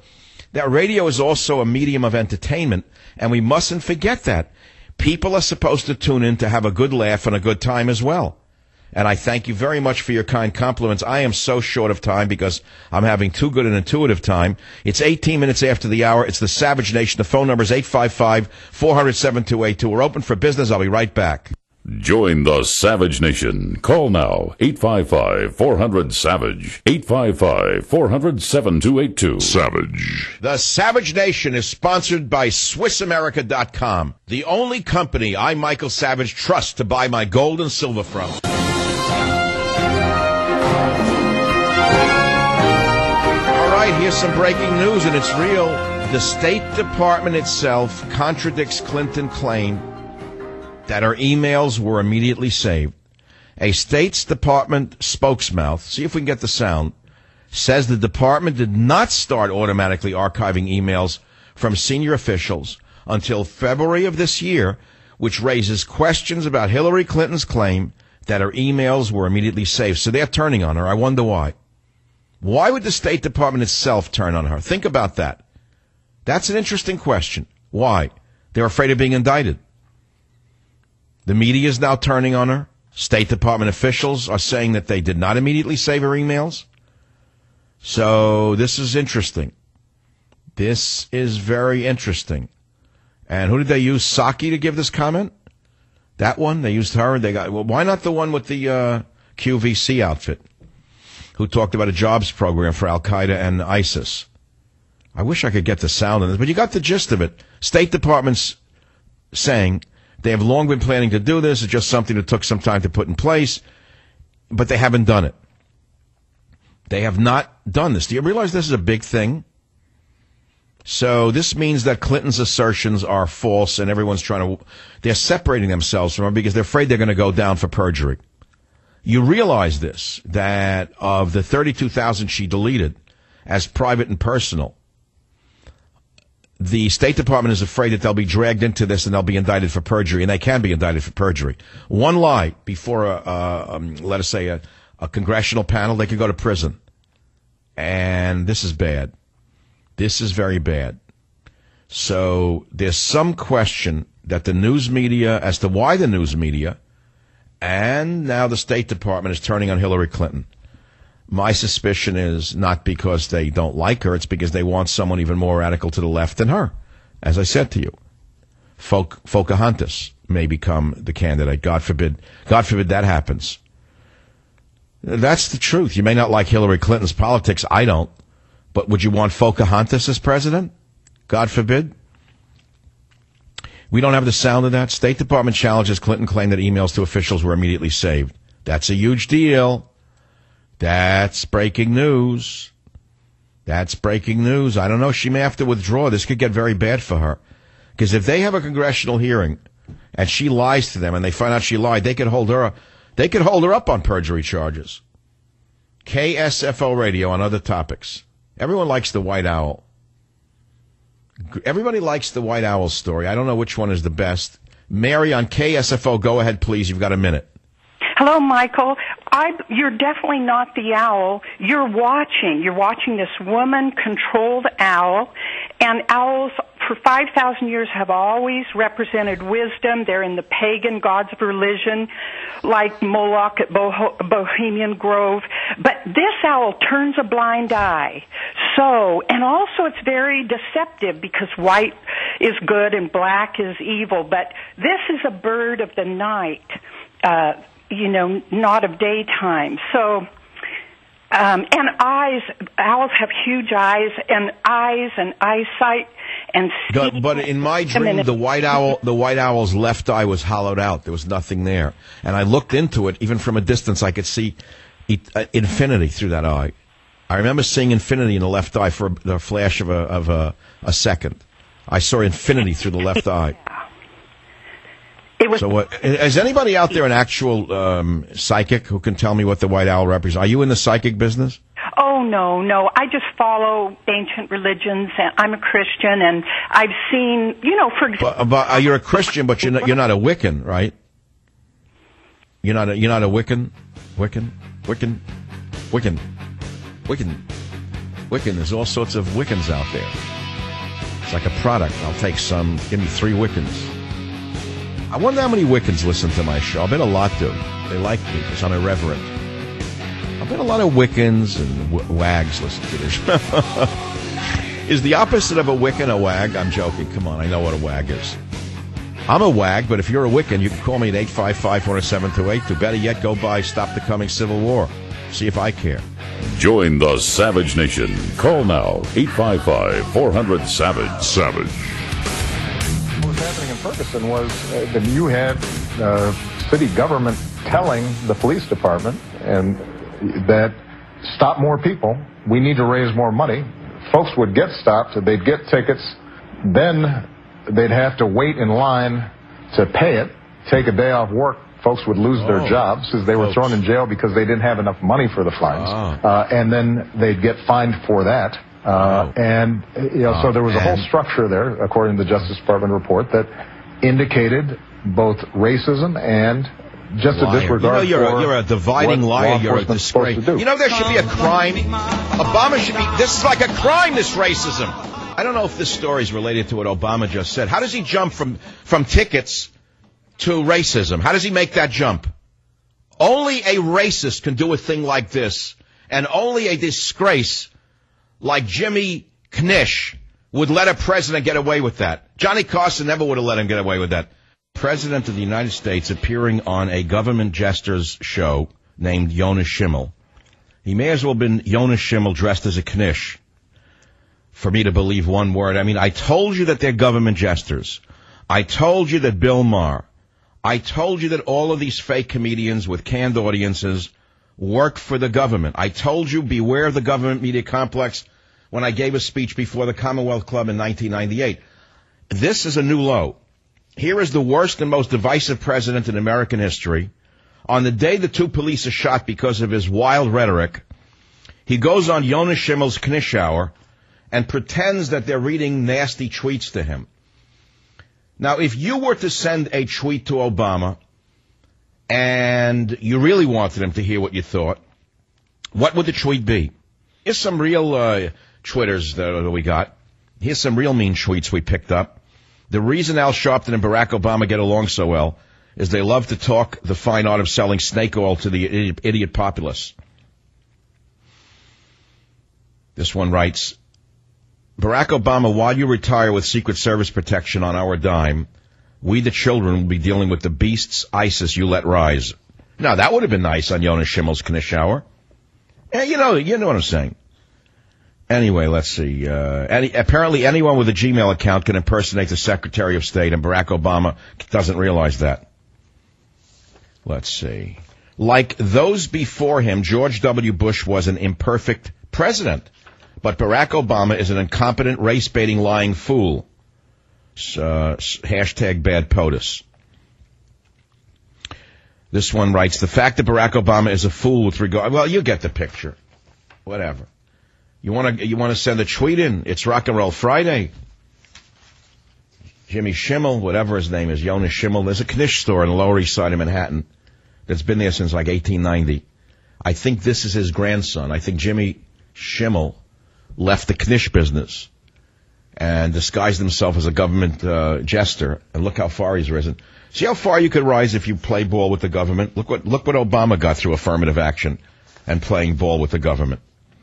that radio is also a medium of entertainment, and we mustn't forget that. People are supposed to tune in to have a good laugh and a good time as well. And I thank you very much for your kind compliments. I am so short of time because I'm having too good an intuitive time. It's eighteen minutes after the hour. It's the Savage Nation. The phone number is eight five five, four hundred, seven two eight two. We're open for business. I'll be right back. Join the Savage Nation. Call now, eight five five, four hundred, SAVAGE, eight five five, four hundred, seven two eight two. Savage. The Savage Nation is sponsored by Swiss America dot com, the only company I, Michael Savage, trust to buy my gold and silver from. All right, here's some breaking news, and it's real. The State Department itself contradicts Clinton's claim that her emails were immediately saved. A State's Department spokesmouth, see if we can get the sound, says the department did not start automatically archiving emails from senior officials until February of this year, which raises questions about Hillary Clinton's claim that her emails were immediately saved. So they're turning on her. I wonder why. Why would the State Department itself turn on her? Think about that. That's an interesting question. Why? They're afraid of being indicted. The media is now turning on her. State Department officials are saying that they did not immediately save her emails. So this is interesting. This is very interesting. And who did they use? Psaki to give this comment? That one? They used her. They got. Well, why not the one with the uh, Q V C outfit, who talked about a jobs program for Al-Qaeda and ISIS? I wish I could get the sound on this, but you got the gist of it. State Department's saying they have long been planning to do this. It's just something that took some time to put in place, but they haven't done it. They have not done this. Do you realize this is a big thing? So this means that Clinton's assertions are false, and everyone's trying to, they're separating themselves from her because they're afraid they're going to go down for perjury. You realize this, that of the thirty-two thousand she deleted as private and personal, the State Department is afraid that they'll be dragged into this and they'll be indicted for perjury, and they can be indicted for perjury. One lie before, a, a, um, let us say, a, a congressional panel, they could go to prison. And this is bad. This is very bad. So there's some question that the news media, as to why the news media, and now the State Department is turning on Hillary Clinton. My suspicion is not because they don't like her, it's because they want someone even more radical to the left than her. As I said to you, Folk, Pocahontas may become the candidate. God forbid. God forbid that happens. That's the truth. You may not like Hillary Clinton's politics. I don't. But would you want Pocahontas as president? God forbid. We don't have the sound of that. State Department challenges Clinton claim that emails to officials were immediately saved. That's a huge deal. That's breaking news. That's breaking news. I don't know. She may have to withdraw. This could get very bad for her. Because if they have a congressional hearing and she lies to them and they find out she lied, they could hold her, they could hold her up on perjury charges. K S F O Radio on other topics. Everyone likes the White Owl. Everybody likes the White Owl story. I don't know which one is the best. Mary on K S F O, go ahead, please. You've got a minute. Hello, Michael. I, you're definitely not the owl. You're watching. You're watching this woman-controlled owl, and owls for five thousand years have always represented wisdom. They're in the pagan gods of religion, like Moloch at Bo- Bohemian Grove. But this owl turns a blind eye. So, and also it's very deceptive because white is good and black is evil. But this is a bird of the night. Uh, you know, not of daytime. So, um, and eyes, owls have huge eyes, and eyes and eyesight and But, but in my dream, the white owl, the white owl's left eye was hollowed out. There was nothing there. And I looked into it, even from a distance, I could see it, uh, infinity through that eye. I remember seeing infinity in the left eye for a, a flash of a, of a, a second. I saw infinity through the left eye. It was so what, is anybody out there an actual um, psychic who can tell me what the white owl represents? Are you in the psychic business? Oh, no, no. I just follow ancient religions, and I'm a Christian, and I've seen, you know, for example... But, but uh, you're a Christian, but you're not, you're not a Wiccan, right? You're not a, you're not a Wiccan? Wiccan? Wiccan? Wiccan? Wiccan? Wiccan. There's all sorts of Wiccans out there. It's like a product. I'll take some. Give me three Wiccans. I wonder how many Wiccans listen to my show. I bet a lot do. They like me because I'm irreverent. I bet a lot of Wiccans and w- wags listen to this. Is the opposite of a Wiccan a wag? I'm joking. Come on, I know what a wag is. I'm a wag, but if you're a Wiccan, you can call me at eight five five, four seven two eight two. Better yet, go by Stop the Coming Civil War. See if I care. Join the Savage Nation. Call now, eight five five, four hundred, SAVAGE. SAVAGE. What was happening in Ferguson was uh, that you had uh, city government telling the police department and that stop more people, we need to raise more money. Folks would get stopped, they'd get tickets, then they'd have to wait in line to pay it, take a day off work. Folks would lose oh, their jobs as they were folks. thrown in jail because they didn't have enough money for the fines. Oh. Uh, and then they'd get fined for that. Uh, oh. And, you know, oh, so there was man. a whole structure there, according to the Justice Department report, that indicated both racism and just liar. a disregard you know, you're for a, you're a dividing liar. You're a disgrace. You know, there should be a crime. Obama should be, this is like a crime, this racism. I don't know if this story is related to what Obama just said. How does he jump from, from tickets to racism? How does he make that jump? Only a racist can do a thing like this, and only a disgrace like Jimmy Knish would let a president get away with that. Johnny Carson never would have let him get away with that. President of the United States appearing on a government jester's show named Jonas Schimmel. He may as well have been Jonas Schimmel dressed as a Knish for me to believe one word. I mean, I told you that they're government jesters. I told you that Bill Maher. I told you that all of these fake comedians with canned audiences work for the government. I told you beware of the government media complex when I gave a speech before the Commonwealth Club in nineteen ninety-eight. This is a new low. Here is the worst and most divisive president in American history. On the day the two police are shot because of his wild rhetoric, he goes on Jonas Schimmel's Knish Hour and pretends that they're reading nasty tweets to him. Now, if you were to send a tweet to Obama and you really wanted him to hear what you thought, what would the tweet be? Here's some real uh, Twitters that we got. Here's some real mean tweets we picked up. The reason Al Sharpton and Barack Obama get along so well is they love to talk the fine art of selling snake oil to the idiot, idiot populace. This one writes, Barack Obama, while you retire with Secret Service protection on our dime, we the children will be dealing with the beasts ISIS you let rise. Now, that would have been nice on Jonas Schimmel's Knish Hour. Eh, you know, you know what I'm saying. Anyway, let's see. Uh, any, apparently anyone with a Gmail account can impersonate the Secretary of State, and Barack Obama doesn't realize that. Let's see. Like those before him, George W. Bush was an imperfect president. But Barack Obama is an incompetent, race-baiting, lying fool. Uh, hashtag bad POTUS. This one writes, the fact that Barack Obama is a fool with regard... Well, you get the picture. Whatever. You want to you want to send a tweet in? It's Rock and Roll Friday. Jimmy Schimmel, whatever his name is, Jonas Schimmel. There's a Knish store in the Lower East Side of Manhattan that's been there since like eighteen ninety. I think this is his grandson. I think Jimmy Schimmel left the Knish business and disguised himself as a government uh, jester. And look how far he's risen. See how far you could rise if you play ball with the government? Look what look what Obama got through affirmative action and playing ball with the government.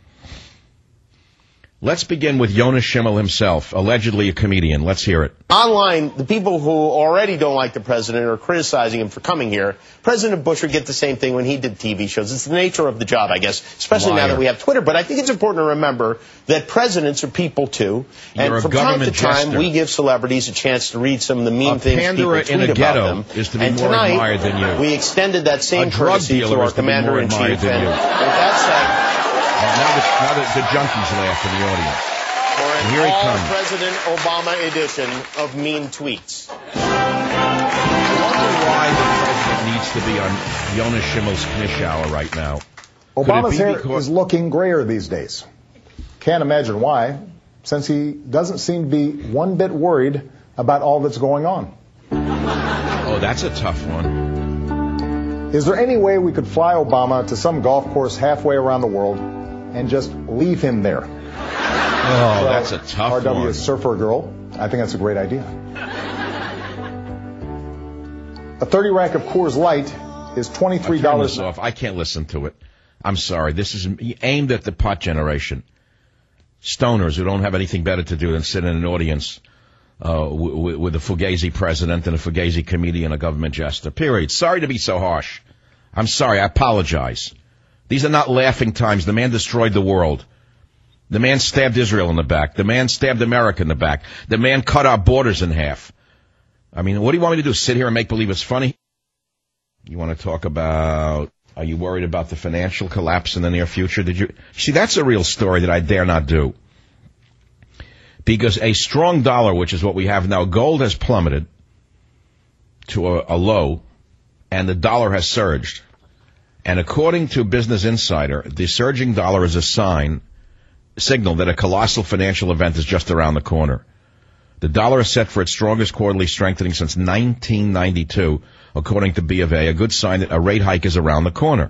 Let's begin with Jonas Schimmel himself, allegedly a comedian. Let's hear it. Online, the people who already don't like the president are criticizing him for coming here. President Bush would get the same thing when he did T V shows. It's the nature of the job, I guess, especially Liar. now that we have Twitter. But I think it's important to remember that presidents are people, too. And You're from time to time, jester. we give celebrities a chance to read some of the mean a things people in tweet a about ghetto them. Is to be and more tonight, admired than you. we extended that same a drug courtesy dealer to our is to be more commander-in-chief. admired than And you. with that said... Now the, now the, the junkies laugh in the audience. For an and here he comes. all-President Obama edition of mean tweets. I wonder why the president needs to be on Jonas Schimmel's Knish Hour right now. Obama's hair because... is looking grayer these days. Can't imagine why, since he doesn't seem to be one bit worried about all that's going on. Oh, that's a tough one. Is there any way we could fly Obama to some golf course halfway around the world and just leave him there? Oh, so that's a tough R W one. is Surfer Girl. I think that's a great idea. A thirty rack of Coors Light is twenty-three dollars. Turn this off. I can't listen to it. I'm sorry. This is aimed at the pot generation. Stoners who don't have anything better to do than sit in an audience uh, w- with a Fugazi president and a Fugazi comedian, a government jester. Period. Sorry to be so harsh. I'm sorry. I apologize. These are not laughing times. The man destroyed the world. The man stabbed Israel in the back. The man stabbed America in the back. The man cut our borders in half. I mean, what do you want me to do? Sit here and make believe it's funny? You want to talk about, are you worried about the financial collapse in the near future? Did you see, that's a real story that I dare not do. Because a strong dollar, which is what we have now, gold has plummeted to a, a low, and the dollar has surged. And according to Business Insider, the surging dollar is a sign, signal that a colossal financial event is just around the corner. The dollar is set for its strongest quarterly strengthening since nineteen ninety-two, according to B of A, a good sign that a rate hike is around the corner.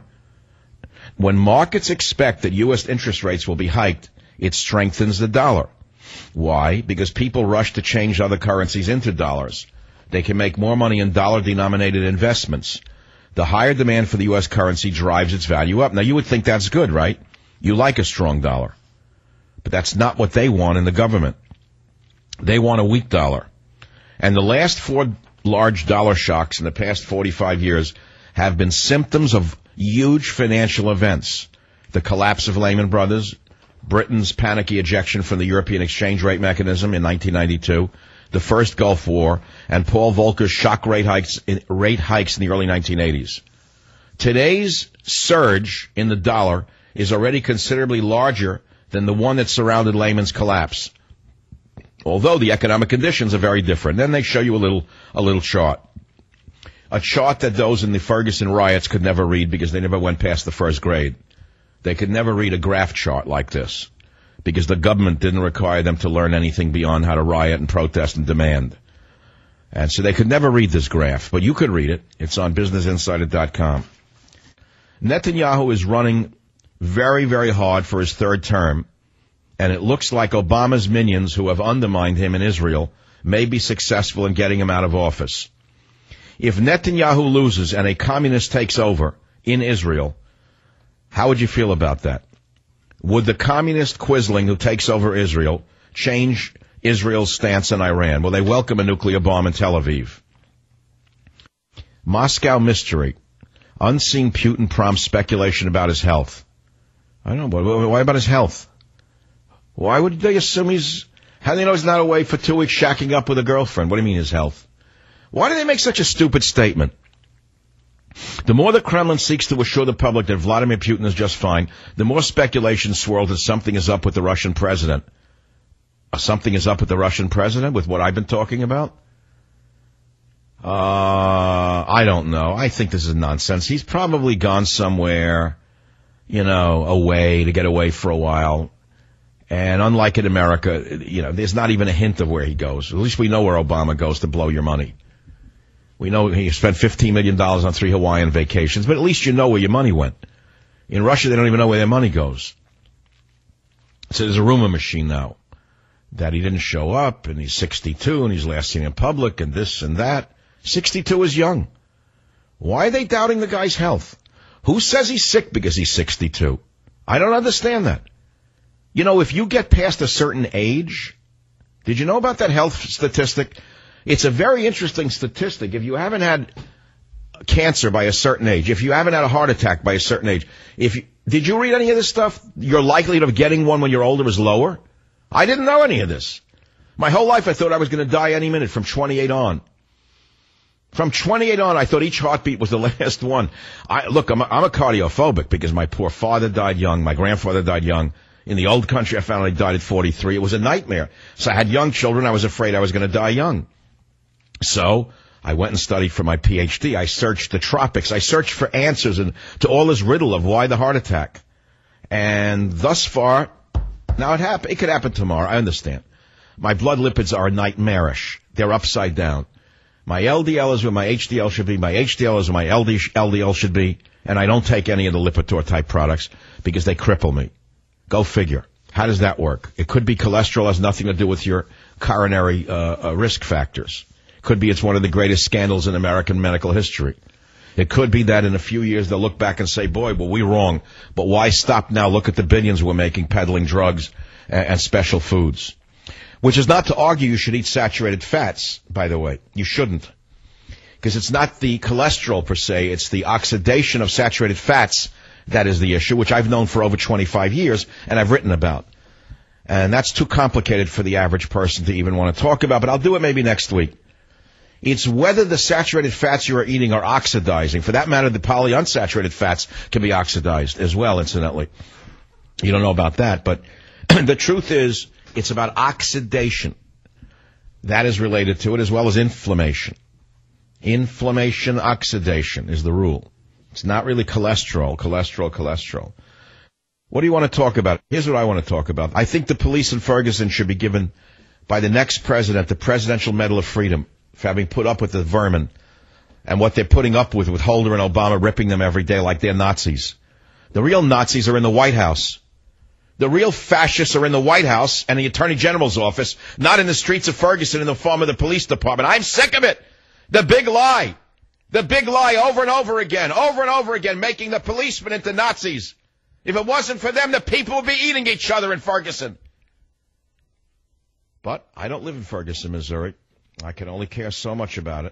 When markets expect that U S interest rates will be hiked, it strengthens the dollar. Why? Because people rush to change other currencies into dollars. They can make more money in dollar-denominated investments. The higher demand for the U S currency drives its value up. Now, you would think that's good, right? You like a strong dollar. But that's not what they want in the government. They want a weak dollar. And the last four large dollar shocks in the past forty-five years have been symptoms of huge financial events. The collapse of Lehman Brothers, Britain's panicky ejection from the European exchange rate mechanism in nineteen ninety-two, the first Gulf War, and Paul Volcker's shock rate hikes in, rate hikes in the early nineteen eighties. Today's surge in the dollar is already considerably larger than the one that surrounded Lehman's collapse. Although the economic conditions are very different. Then they show you a little, a little chart. A chart that those in the Ferguson riots could never read because they never went past the first grade. They could never read a graph chart like this because the government didn't require them to learn anything beyond how to riot and protest and demand. And so they could never read this graph, but you could read it. It's on business insider dot com. Netanyahu is running very, very hard for his third term. And it looks like Obama's minions who have undermined him in Israel may be successful in getting him out of office. If Netanyahu loses and a communist takes over in Israel, how would you feel about that? Would the communist quisling who takes over Israel change Israel's stance on Iran? Will they welcome a nuclear bomb in Tel Aviv? Moscow mystery. Unseen Putin prompts speculation about his health. I don't know. Why about his health? Why would they assume he's... How do they know he's not away for two weeks shacking up with a girlfriend? What do you mean his health? Why do they make such a stupid statement? The more the Kremlin seeks to assure the public that Vladimir Putin is just fine, the more speculation swirls that something is up with the Russian president. Uh, something is up with the Russian president with what I've been talking about? Uh, I don't know. I think this is nonsense. He's probably gone somewhere, you know, away to get away for a while. And unlike in America, you know, there's not even a hint of where he goes. At least we know where Obama goes to blow your money. We know he spent fifteen million dollars on three Hawaiian vacations, but at least you know where your money went. In Russia, they don't even know where their money goes. So there's a rumor machine now that he didn't show up, and he's sixty-two, and he's last seen in public, and this and that. sixty-two is young. Why are they doubting the guy's health? Who says he's sick because he's sixty-two? I don't understand that. You know, if you get past a certain age, did you know about that health statistic? It's a very interesting statistic. If you haven't had cancer by a certain age, if you haven't had a heart attack by a certain age, if you, did you read any of this stuff? Your likelihood of getting one when you're older is lower? I didn't know any of this. My whole life I thought I was going to die any minute from twenty-eight on. From twenty-eight on, I thought each heartbeat was the last one. I, look, I'm a, I'm a cardiophobic because my poor father died young, my grandfather died young. In the old country, I found I died at forty-three. It was a nightmare. So I had young children. I was afraid I was going to die young. So I went and studied for my P H D. I searched the tropics. I searched for answers and to all this riddle of why the heart attack. And thus far, now it happened. It could happen tomorrow. I understand. My blood lipids are nightmarish. They're upside down. My L D L is where my H D L should be. My H D L is where my L D L should be. And I don't take any of the Lipitor type products because they cripple me. Go figure. How does that work? It could be cholesterol has nothing to do with your coronary uh, uh, risk factors. Could be it's one of the greatest scandals in American medical history. It could be that in a few years they'll look back and say, boy, were we wrong. But why stop now? Look at the billions we're making peddling drugs and, and special foods. Which is not to argue you should eat saturated fats, by the way. You shouldn't. Because it's not the cholesterol per se, it's the oxidation of saturated fats that is the issue, which I've known for over twenty-five years and I've written about. And that's too complicated for the average person to even want to talk about, but I'll do it maybe next week. It's whether the saturated fats you are eating are oxidizing. For that matter, the polyunsaturated fats can be oxidized as well, incidentally. You don't know about that, but the truth is it's about oxidation. That is related to it as well as inflammation. Inflammation, oxidation is the rule. It's not really cholesterol, cholesterol, cholesterol. What do you want to talk about? Here's what I want to talk about. I think the police in Ferguson should be given, by the next president, the Presidential Medal of Freedom for having put up with the vermin and what they're putting up with with Holder and Obama ripping them every day like they're Nazis. The real Nazis are in the White House. The real fascists are in the White House and the Attorney General's office, not in the streets of Ferguson in the form of the police department. I'm sick of it. The big lie. The big lie over and over again, over and over again, making the policemen into Nazis. If it wasn't for them, the people would be eating each other in Ferguson. But I don't live in Ferguson, Missouri. I can only care so much about it.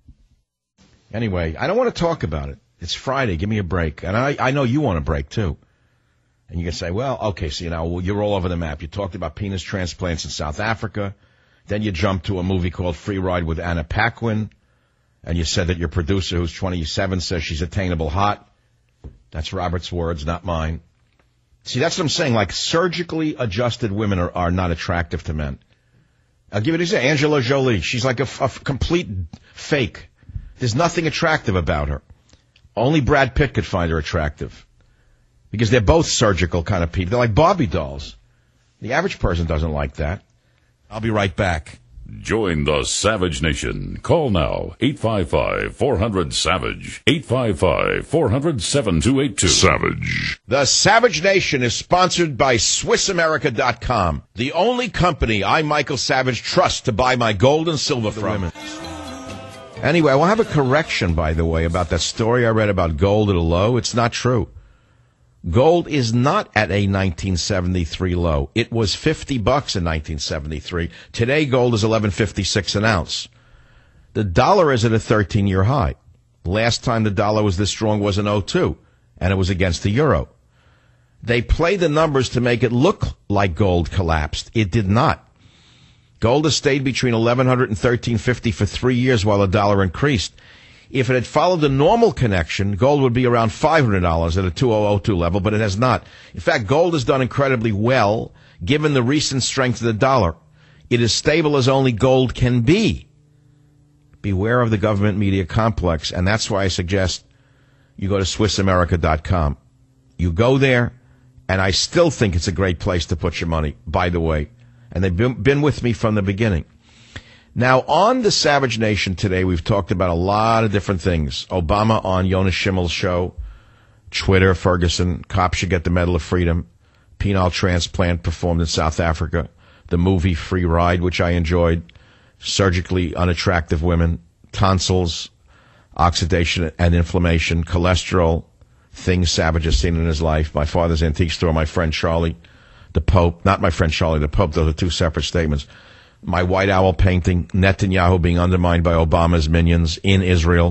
Anyway, I don't want to talk about it. It's Friday. Give me a break. And I, I know you want a break, too. And you can say, well, okay, so you know, you're all over the map. You talked about penis transplants in South Africa. Then you jumped to a movie called Free Ride with Anna Paquin. And you said that your producer, who's twenty-seven, says she's attainable hot. That's Robert's words, not mine. See, that's what I'm saying. Like, surgically adjusted women are, are not attractive to men. I'll give you an example. Angela Jolie. She's like a, a complete fake. There's nothing attractive about her. Only Brad Pitt could find her attractive. Because they're both surgical kind of people. They're like Barbie dolls. The average person doesn't like that. I'll be right back. Join the Savage Nation. Call now, eight five five, four hundred, SAVAGE, eight five five, four hundred, seven two eight two. Savage. The Savage Nation is sponsored by Swiss America dot com, the only company I, Michael Savage, trust to buy my gold and silver from. Anyway, I will have a correction, by the way, about that story I read about gold at a low. It's not true. Gold is not at a nineteen seventy-three low. It was fifty bucks in nineteen seventy-three. Today, gold is eleven fifty-six an ounce. The dollar is at a thirteen-year high. Last time the dollar was this strong was in oh two, and it was against the euro. They play the numbers to make it look like gold collapsed. It did not. Gold has stayed between eleven hundred and thirteen fifty for three years while the dollar increased. If it had followed the normal connection, gold would be around five hundred dollars at a two thousand two level, but it has not. In fact, gold has done incredibly well, given the recent strength of the dollar. It is stable as only gold can be. Beware of the government media complex, and that's why I suggest you go to Swiss America dot com. You go there, and I still think it's a great place to put your money, by the way. And they've been, been with me from the beginning. Now, on the Savage Nation today, we've talked about a lot of different things. Obama on Jonas Schimmel's show, Twitter, Ferguson, cops should get the Medal of Freedom, penile transplant performed in South Africa, the movie Free Ride, which I enjoyed, surgically unattractive women, tonsils, oxidation and inflammation, cholesterol, things Savage has seen in his life, my father's antique store, my friend Charlie, the Pope, not my friend Charlie, the Pope, those are two separate statements. My White Owl painting, Netanyahu being undermined by Obama's minions in Israel,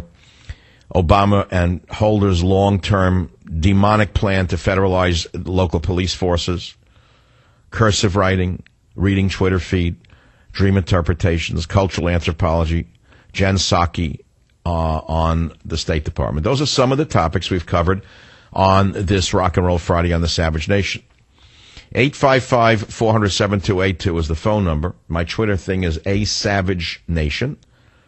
Obama and Holder's long-term demonic plan to federalize local police forces, cursive writing, reading Twitter feed, dream interpretations, cultural anthropology, Jen Psaki uh, on the State Department. Those are some of the topics we've covered on this Rock and Roll Friday on the Savage Nation. eight five five, four hundred, seven two eight two is the phone number. My Twitter thing is A Savage Nation.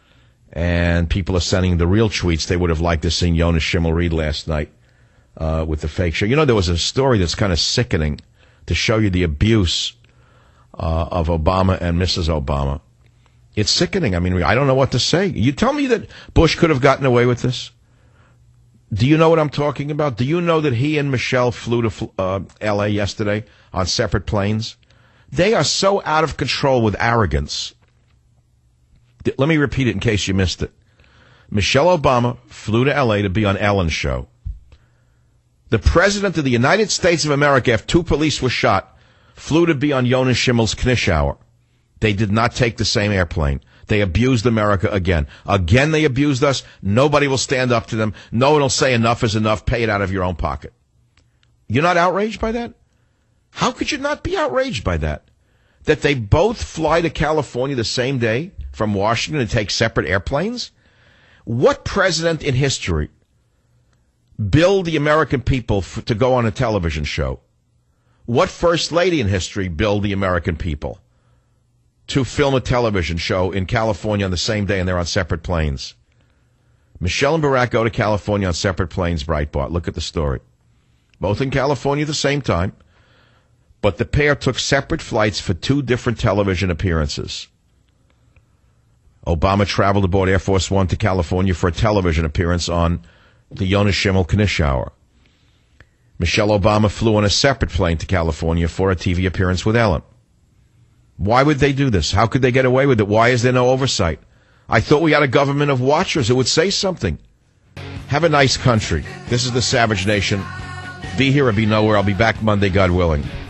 And people are sending the real tweets they would have liked to see Jonas Schimmel read last night uh, with the fake show. You know, there was a story that's kind of sickening to show you the abuse uh, of Obama and Missus Obama. It's sickening. I mean, I don't know what to say. You tell me that Bush could have gotten away with this? Do you know what I'm talking about? Do you know that he and Michelle flew to uh, L A yesterday on separate planes? They are so out of control with arrogance. Let me repeat it in case you missed it. Michelle Obama flew to L A to be on Ellen's show. The President of the United States of America, after two police were shot, flew to be on Jonas Schimmel's Knish Hour. They did not take the same airplane. They abused America again. Again, they abused us. Nobody will stand up to them. No one will say enough is enough. Pay it out of your own pocket. You're not outraged by that? How could you not be outraged by that? That they both fly to California the same day from Washington and take separate airplanes? What president in history billed the American people f- to go on a television show? What first lady in history billed the American people to film a television show in California on the same day, and they're on separate planes? Michelle and Barack go to California on separate planes, Breitbart. Look at the story. Both in California at the same time, but the pair took separate flights for two different television appearances. Obama traveled aboard Air Force One to California for a television appearance on the Jonas Schimmel Knish Hour. Michelle Obama flew on a separate plane to California for a T V appearance with Ellen. Why would they do this? How could they get away with it? Why is there no oversight? I thought we had a government of watchers who would say something. Have a nice country. This is the Savage Nation. Be here or be nowhere. I'll be back Monday, God willing.